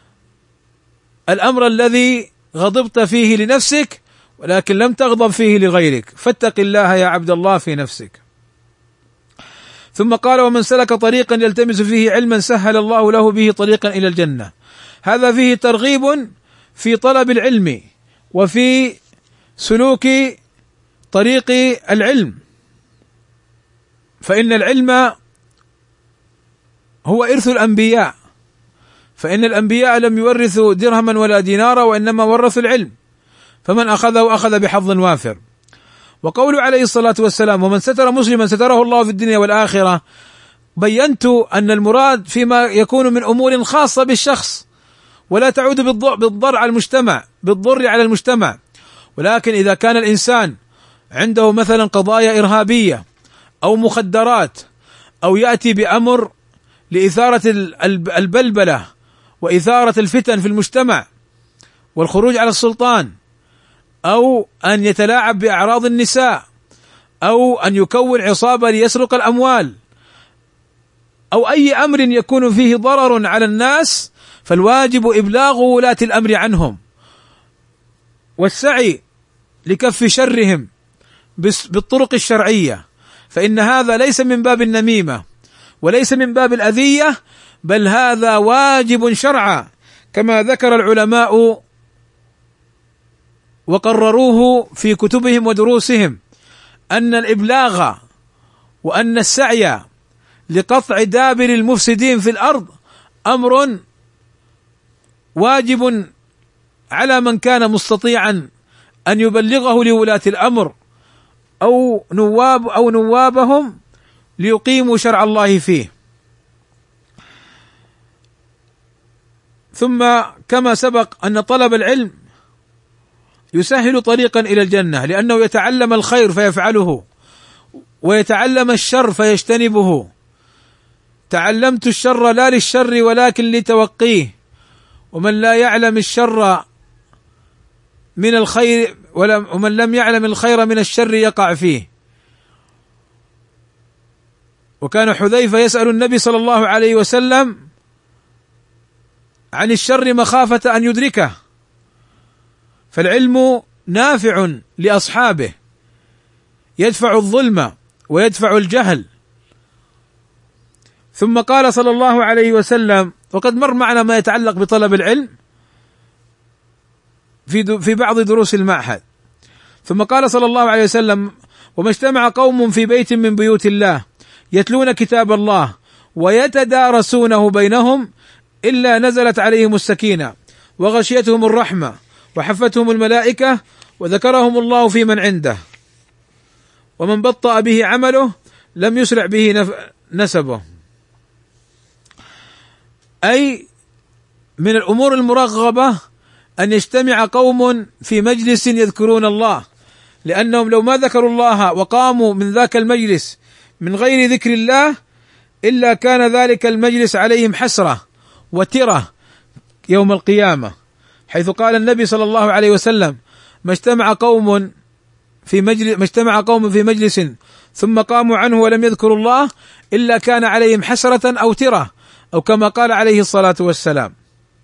الأمر الذي غضبت فيه لنفسك ولكن لم تغضب فيه لغيرك، فاتق الله يا عبد الله في نفسك. ثم قال ومن سلك طريقا يلتمس فيه علما سهل الله له به طريقا إلى الجنة. هذا فيه ترغيب في طلب العلم وفي سلوك طريق العلم، فإن العلم هو إرث الأنبياء، فإن الأنبياء لم يورثوا درهما ولا دينارا وإنما ورثوا العلم، فمن أخذه أخذ بحظ وافر. وقول عليه الصلاة والسلام ومن ستر مسلما ستره الله في الدنيا والآخرة، بينت أن المراد فيما يكون من أمور خاصة بالشخص ولا تعود بالضر على المجتمع بالضر على المجتمع، ولكن إذا كان الإنسان عنده مثلا قضايا إرهابية أو مخدرات أو يأتي بأمر لإثارة البلبلة وإثارة الفتن في المجتمع والخروج على السلطان، أو أن يتلاعب بأعراض النساء، أو أن يكون عصابة ليسرق الأموال، أو أي أمر يكون فيه ضرر على الناس، فالواجب إبلاغ ولاة الأمر عنهم والسعي لكف شرهم بالطرق الشرعية، فإن هذا ليس من باب النميمة وليس من باب الأذية، بل هذا واجب شرعا كما ذكر العلماء وقرروه في كتبهم ودروسهم، أن الإبلاغ وأن السعي لقطع دابر المفسدين في الأرض أمر واجب على من كان مستطيعا أن يبلغه لولاة الأمر أو نواب أو نوابهم ليقيموا شرع الله فيه. ثم كما سبق أن طلب العلم يسهل طريقا إلى الجنة، لأنه يتعلم الخير فيفعله ويتعلم الشر فيجتنبه. تعلمت الشر لا للشر ولكن لتوقيه، ومن لا يعلم الشر من الخير ومن لم يعلم الخير من الشر يقع فيه. وكان حذيفة يسأل النبي صلى الله عليه وسلم عن الشر مخافة أن يدركه، فالعلم نافع لأصحابه، يدفع الظلم ويدفع الجهل. ثم قال صلى الله عليه وسلم، وقد مر معنا ما يتعلق بطلب العلم في في بعض دروس المعهد، ثم قال صلى الله عليه وسلم: وما اجتمع قوم في بيت من بيوت الله يتلون كتاب الله ويتدارسونه بينهم إلا نزلت عليهم السكينة وغشيتهم الرحمة وحفتهم الملائكة وذكرهم الله في من عنده، ومن بطأ به عمله لم يسرع به نسبه. أي من الأمور المرغبة أن يجتمع قوم في مجلس يذكرون الله، لأنهم لو ما ذكروا الله وقاموا من ذاك المجلس من غير ذكر الله إلا كان ذلك المجلس عليهم حسرة وترة يوم القيامة، حيث قال النبي صلى الله عليه وسلم: ما اجتمع قوم في مجلس ما اجتمع قوم في مجلس ثم قاموا عنه ولم يذكروا الله إلا كان عليهم حسرة أو ترة، أو كما قال عليه الصلاة والسلام.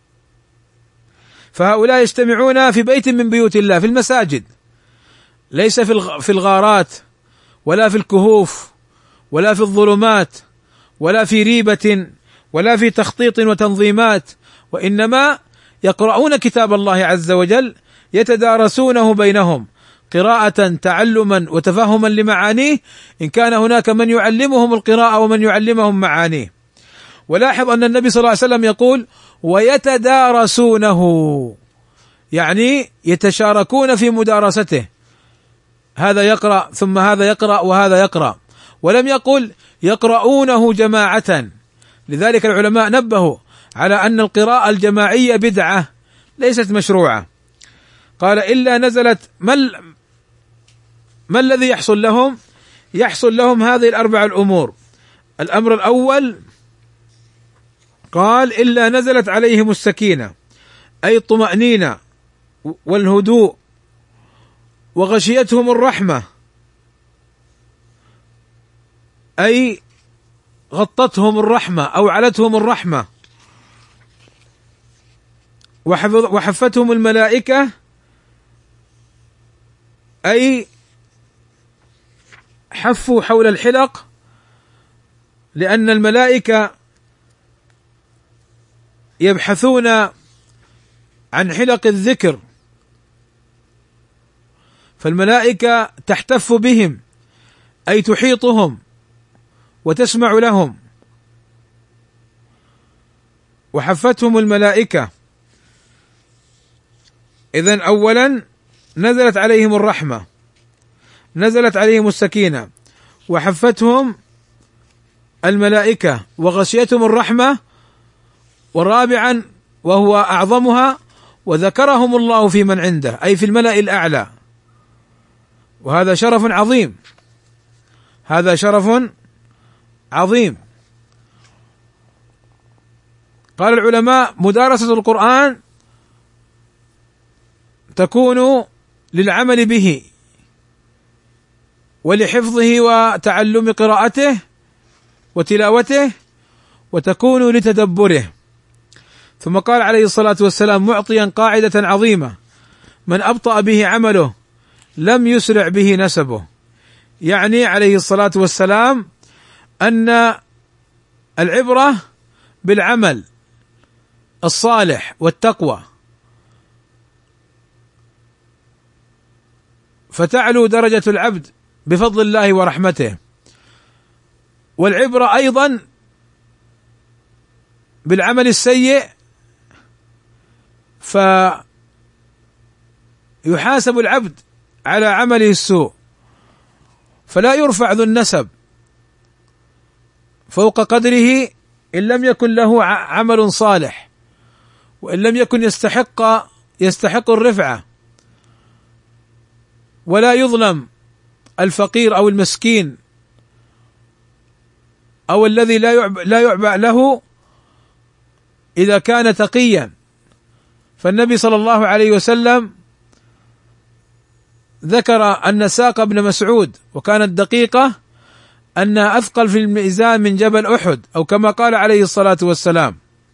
فهؤلاء يجتمعون في بيت من بيوت الله، في المساجد، ليس في الغارات ولا في الكهوف ولا في الظلمات ولا في ريبة ولا في تخطيط وتنظيمات، وإنما يقرؤون كتاب الله عز وجل يتدارسونه بينهم قراءة تعلما وتفهما لمعانيه، إن كان هناك من يعلمهم القراءة ومن يعلمهم معانيه. ولاحظ أن النبي صلى الله عليه وسلم يقول: ويتدارسونه، يعني يتشاركون في مدارسته، هذا يقرأ ثم هذا يقرأ وهذا يقرأ، ولم يقل يقرؤونه جماعة. لذلك العلماء نبهوا على أن القراءة الجماعية بدعة ليست مشروعة. قال: إلا نزلت ما, ما الذي يحصل لهم؟ يحصل لهم هذه الأربع الأمور. الأمر الأول قال: إلا نزلت عليهم السكينة، أي الطمأنينة والهدوء، وغشيتهم الرحمة، أي غطتهم الرحمة أو علتهم الرحمة، وحفتهم الملائكة، أي حفوا حول الحلق، لأن الملائكة يبحثون عن حلق الذكر، فالملائكة تحتف بهم، أي تحيطهم وتسمع لهم. وحفتهم الملائكة، إذن أولا نزلت عليهم الرحمة، نزلت عليهم السكينة، وحفتهم الملائكة، وغشيتهم الرحمة، ورابعا وهو أعظمها: وذكرهم الله في من عنده، أي في الملأ الأعلى. وهذا شرف عظيم، هذا شرف عظيم. قال العلماء: مدارسة القرآن تكون للعمل به ولحفظه وتعلم قراءته وتلاوته، وتكون لتدبره. ثم قال عليه الصلاة والسلام معطيا قاعدة عظيمة: من أبطأ به عمله لم يسرع به نسبه. يعني عليه الصلاة والسلام أن العبرة بالعمل الصالح والتقوى، فتعلو درجة العبد بفضل الله ورحمته. والعبرة أيضا بالعمل السيء، فيحاسب العبد على عمله السوء، فلا يرفع ذو النسب فوق قدره إن لم يكن له عمل صالح، وإن لم يكن يستحق يستحق الرفعة، ولا يظلم الفقير أو المسكين أو الذي لا يعبأ لا يعبأ له إذا كان تقيا. فالنبي صلى الله عليه وسلم ذكر أن ساق ابن مسعود وكانت دقيقة أنها أثقل في الميزان من جبل أحد، أو كما قال عليه الصلاة والسلام.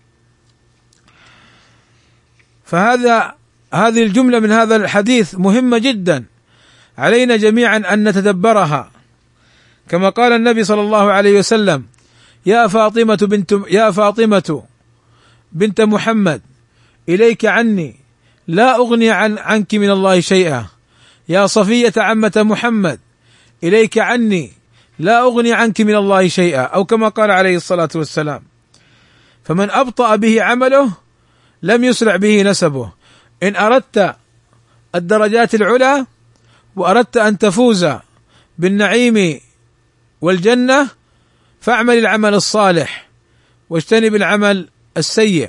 فهذا هذه الجملة من هذا الحديث مهمة جدا علينا جميعا أن نتدبرها، كما قال النبي صلى الله عليه وسلم: يا فاطمة بنت يا فاطمة بنت محمد إليك عني لا أغني عن عنك من الله شيئا، يا صفية عمة محمد إليك عني لا أغني عنك من الله شيئا، أو كما قال عليه الصلاة والسلام. فمن أبطأ به عمله لم يسرع به نسبه. إن أردت الدرجات العلى وأردت أن تفوز بالنعيم والجنة فاعمل العمل الصالح واجتنب العمل السيء.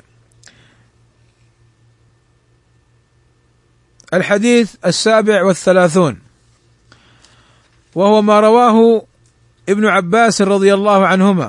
الحديث السابع والثلاثون، وهو ما رواه ابن عباس رضي الله عنهما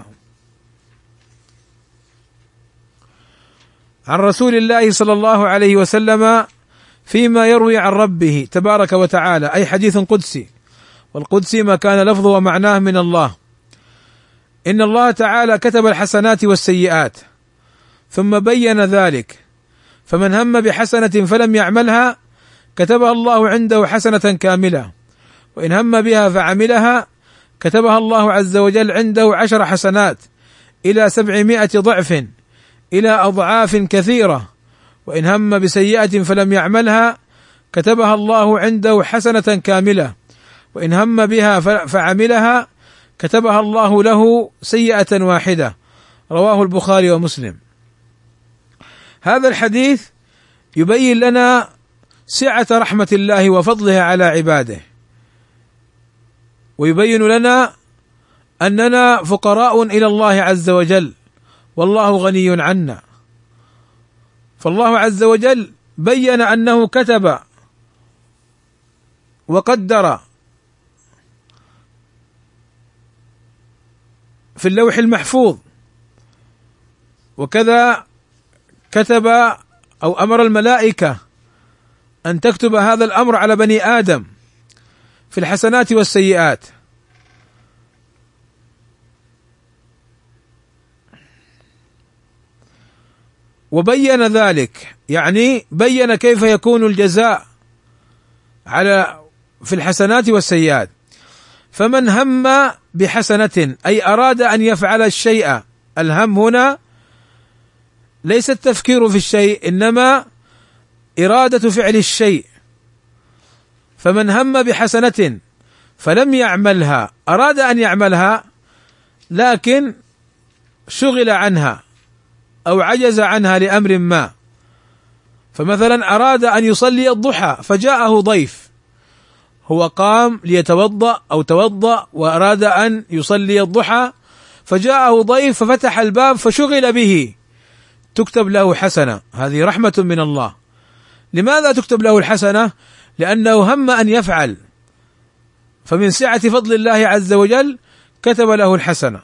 عن رسول الله صلى الله عليه وسلم فيما يروي عن ربه تبارك وتعالى، أي حديث قدسي، والقدسي ما كان لفظه ومعناه من الله. إن الله تعالى كتب الحسنات والسيئات ثم بين ذلك، فمن هم بحسنة فلم يعملها كتبها الله عنده حسنة كاملة، وإن هم بها فعملها كتبها الله عز وجل عنده عشر حسنات إلى سبعمائة ضعف إلى أضعاف كثيرة، وإن هم بسيئة فلم يعملها كتبها الله عنده حسنة كاملة، وإن هم بها فعملها كتبها الله له سيئة واحدة. رواه البخاري ومسلم. هذا الحديث يبين لنا سعة رحمة الله وفضله على عباده، ويبين لنا أننا فقراء إلى الله عز وجل والله غني عنا. فالله عز وجل بين أنه كتب وقدر في اللوح المحفوظ، وكذا كتب أو أمر الملائكة أن تكتب هذا الأمر على بني آدم في الحسنات والسيئات. وبين ذلك، يعني بين كيف يكون الجزاء على في الحسنات والسيئات. فمن هم بحسنة أي أراد أن يفعل الشيء، الهم هنا ليس التفكير في الشيء إنما إرادة فعل الشيء. فمن هم بحسنة فلم يعملها، أراد أن يعملها لكن شغل عنها أو عجز عنها لأمر ما. فمثلا أراد أن يصلي الضحى فجاءه ضيف، هو قام ليتوضأ أو توضأ وأراد أن يصلي الضحى فجاءه ضيف ففتح الباب فشغل به، تكتب له حسنة، هذه رحمة من الله. لماذا تكتب له الحسنة؟ لأنه هم أن يفعل، فمن سعة فضل الله عز وجل كتب له الحسنة.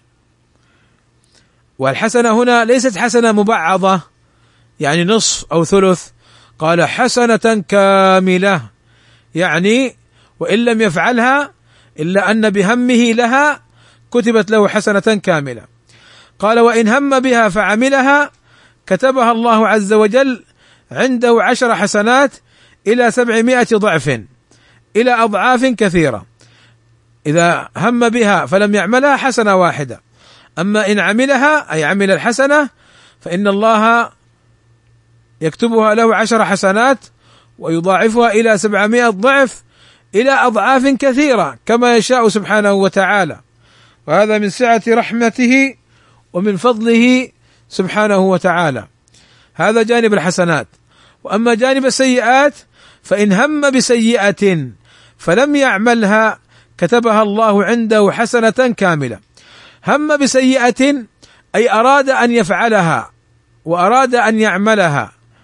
والحسنة هنا ليست حسنة مبعضة يعني نصف أو ثلث، قال حسنة كاملة، يعني وإن لم يفعلها إلا أن بهمه لها كتبت له حسنة كاملة. قال وإن هم بها فعملها كتبها الله عز وجل عنده عشر حسنات إلى سبعمائة ضعف إلى أضعاف كثيرة. إذا هم بها فلم يعملها حسنة واحدة، أما إن عملها أي عمل الحسنة فإن الله يكتبها له عشر حسنات ويضاعفها إلى سبعمائة ضعف إلى أضعاف كثيرة كما يشاء سبحانه وتعالى. وهذا من سعة رحمته ومن فضله سبحانه وتعالى. هذا جانب الحسنات. وأما جانب السيئات فإن هم بسيئة فلم يعملها كتبها الله عنده حسنة كاملة. هم بسيئة أي أراد أن يفعلها وأراد أن يعملها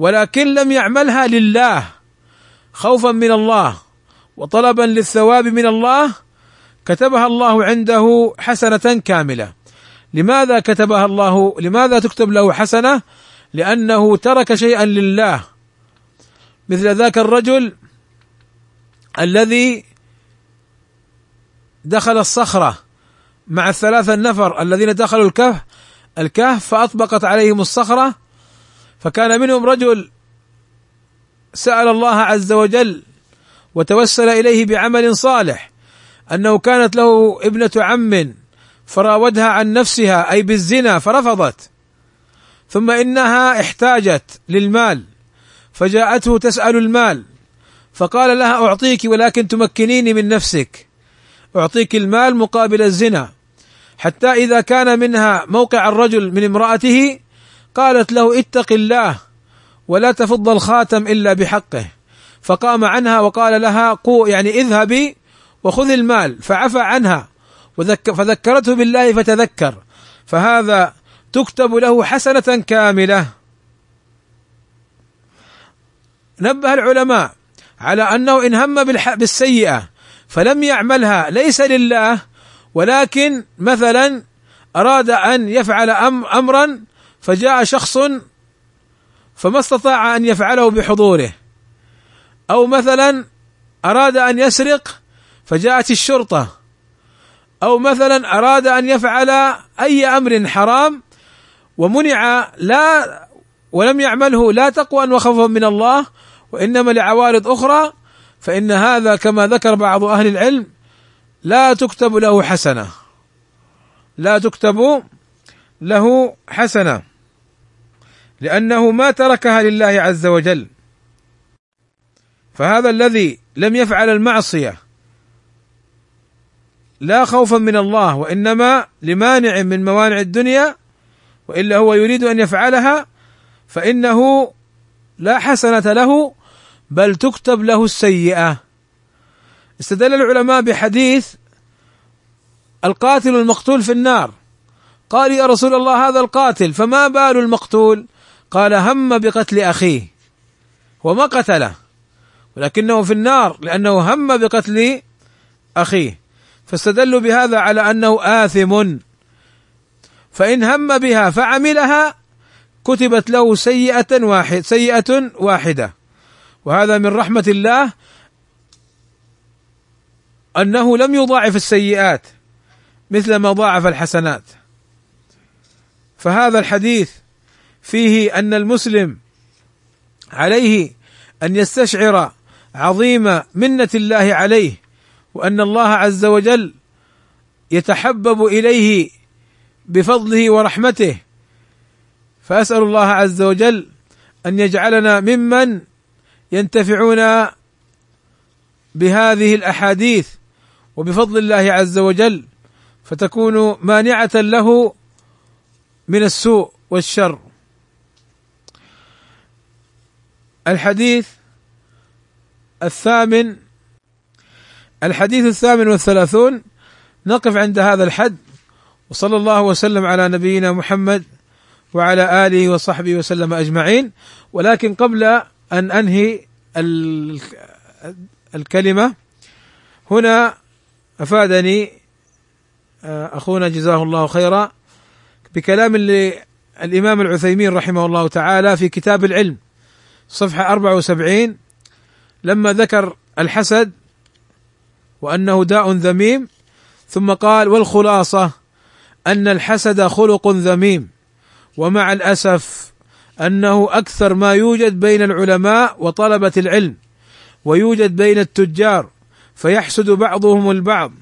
ولكن لم يعملها لله خوفا من الله وطلبا للثواب من الله، كتبها الله عنده حسنة كاملة. لماذا كتبها الله؟ لماذا تكتب له حسنة؟ لأنه ترك شيئا لله، مثل ذاك الرجل الذي دخل الصخرة مع الثلاثة النفر الذين دخلوا الكهف الكهف فأطبقت عليهم الصخرة، فكان منهم رجل سأل الله عز وجل وتوسل إليه بعمل صالح، أنه كانت له ابنة عم فراودها عن نفسها أي بالزنا فرفضت، ثم إنها احتاجت للمال فجاءته تسأل المال، فقال لها أعطيك ولكن تمكنيني من نفسك، أعطيك المال مقابل الزنا، حتى إذا كان منها موقع الرجل من امرأته قالت له اتق الله ولا تفض الخاتم إلا بحقه، فقام عنها وقال لها قو يعني اذهبي وخذ المال، فعفى عنها فذكرته بالله فتذكر، فهذا تكتب له حسنة كاملة. نبه العلماء على أنه إن هم بالسيئة فلم يعملها ليس لله، ولكن مثلا أراد أن يفعل أمرا فجاء شخص فما استطاع أن يفعله بحضوره، أو مثلا أراد أن يسرق فجاءت الشرطة، أو مثلا أراد أن يفعل أي أمر حرام ومنع لا ولم يعمله لا تقوى وخوفا من الله وإنما لعوارض أخرى، فإن هذا كما ذكر بعض أهل العلم لا تكتب له حسنة، لا تكتب له حسنة، لأنه ما تركها لله عز وجل. فهذا الذي لم يفعل المعصية لا خوفا من الله وإنما لمانع من موانع الدنيا، وإلا هو يريد أن يفعلها، فإنه لا حسنة له بل تكتب له السيئة. استدل العلماء بحديث القاتل المقتول في النار، قال يا رسول الله هذا القاتل فما بال المقتول؟ قال هم بقتل أخيه وما قتله ولكنه في النار لأنه هم بقتل أخيه، فاستدلوا بهذا على أنه آثم، فإن هم بها فعملها كتبت له سيئة واحد سيئة واحدة. وهذا من رحمة الله أنه لم يضاعف السيئات مثل ما ضاعف الحسنات. فهذا الحديث فيه أن المسلم عليه أن يستشعر عظيم منة الله عليه، وأن الله عز وجل يتحبب إليه بفضله ورحمته، فأسأل الله عز وجل أن يجعلنا ممن ينتفعون بهذه الأحاديث وبفضل الله عز وجل، فتكون مانعة له من السوء والشر. الحديث الثامن الحديث الثامن والثلاثون، نقف عند هذا الحد، وصلى الله وسلم على نبينا محمد وعلى آله وصحبه وسلم أجمعين. ولكن قبل أن أنهي الكلمة هنا أفادني أخونا جزاه الله خيرا بكلام للإمام العثيمين رحمه الله تعالى في كتاب العلم صفحة أربعة وسبعين، لما ذكر الحسد وأنه داء ذميم، ثم قال والخلاصة أن الحسد خلق ذميم، ومع الأسف أنه أكثر ما يوجد بين العلماء وطلبة العلم، ويوجد بين التجار، فيحسد بعضهم البعض،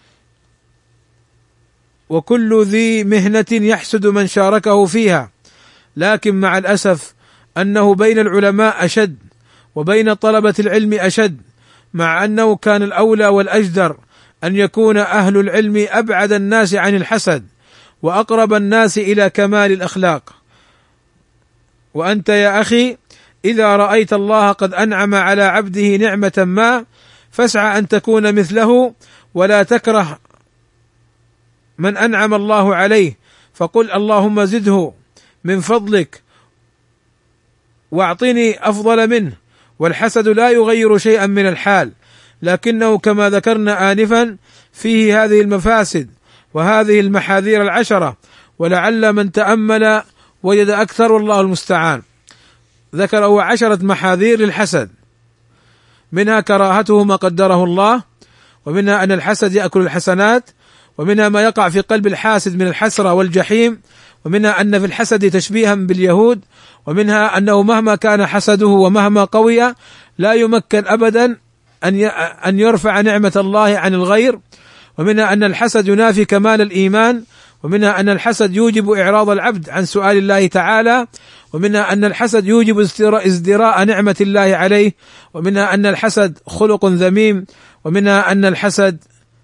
وكل ذي مهنة يحسد من شاركه فيها، لكن مع الأسف أنه بين العلماء أشد وبين طلبة العلم أشد، مع أنه كان الأولى والأجدر أن يكون أهل العلم أبعد الناس عن الحسد وأقرب الناس إلى كمال الأخلاق. وأنت يا أخي إذا رأيت الله قد أنعم على عبده نعمة ما فاسعى أن تكون مثله، ولا تكره من أنعم الله عليه، فقل اللهم زده من فضلك واعطني افضل منه. والحسد لا يغير شيئا من الحال، لكنه كما ذكرنا آنفا فيه هذه المفاسد وهذه المحاذير العشرة، ولعل من تأمل وجد أكثر، والله المستعان. ذكر هو عشرة محاذير للحسد، منها كراهته ما قدره الله، ومنها أن الحسد يأكل الحسنات، ومنها ما يقع في قلب الحاسد من الحسرة والجحيم، ومنها أن في الحسد تشبيها باليهود، ومنها أنه مهما كان حسده ومهما قوي لا يمكن أبدا أن أن يرفع نعمة الله عن الغير، ومنها أن الحسد ينافي كمال الإيمان، ومنها أن الحسد يوجب إعراض العبد عن سؤال الله تعالى، ومنها أن الحسد يوجب ازدراء نعمة الله عليه، ومنها أن الحسد خلق ذميم، ومنها أن الحسد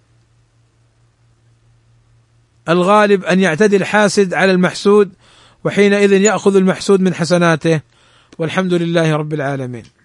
الغالب أن يعتدي الحاسد على المحسود، وحينئذ يأخذ المحسود من حسناته. والحمد لله رب العالمين.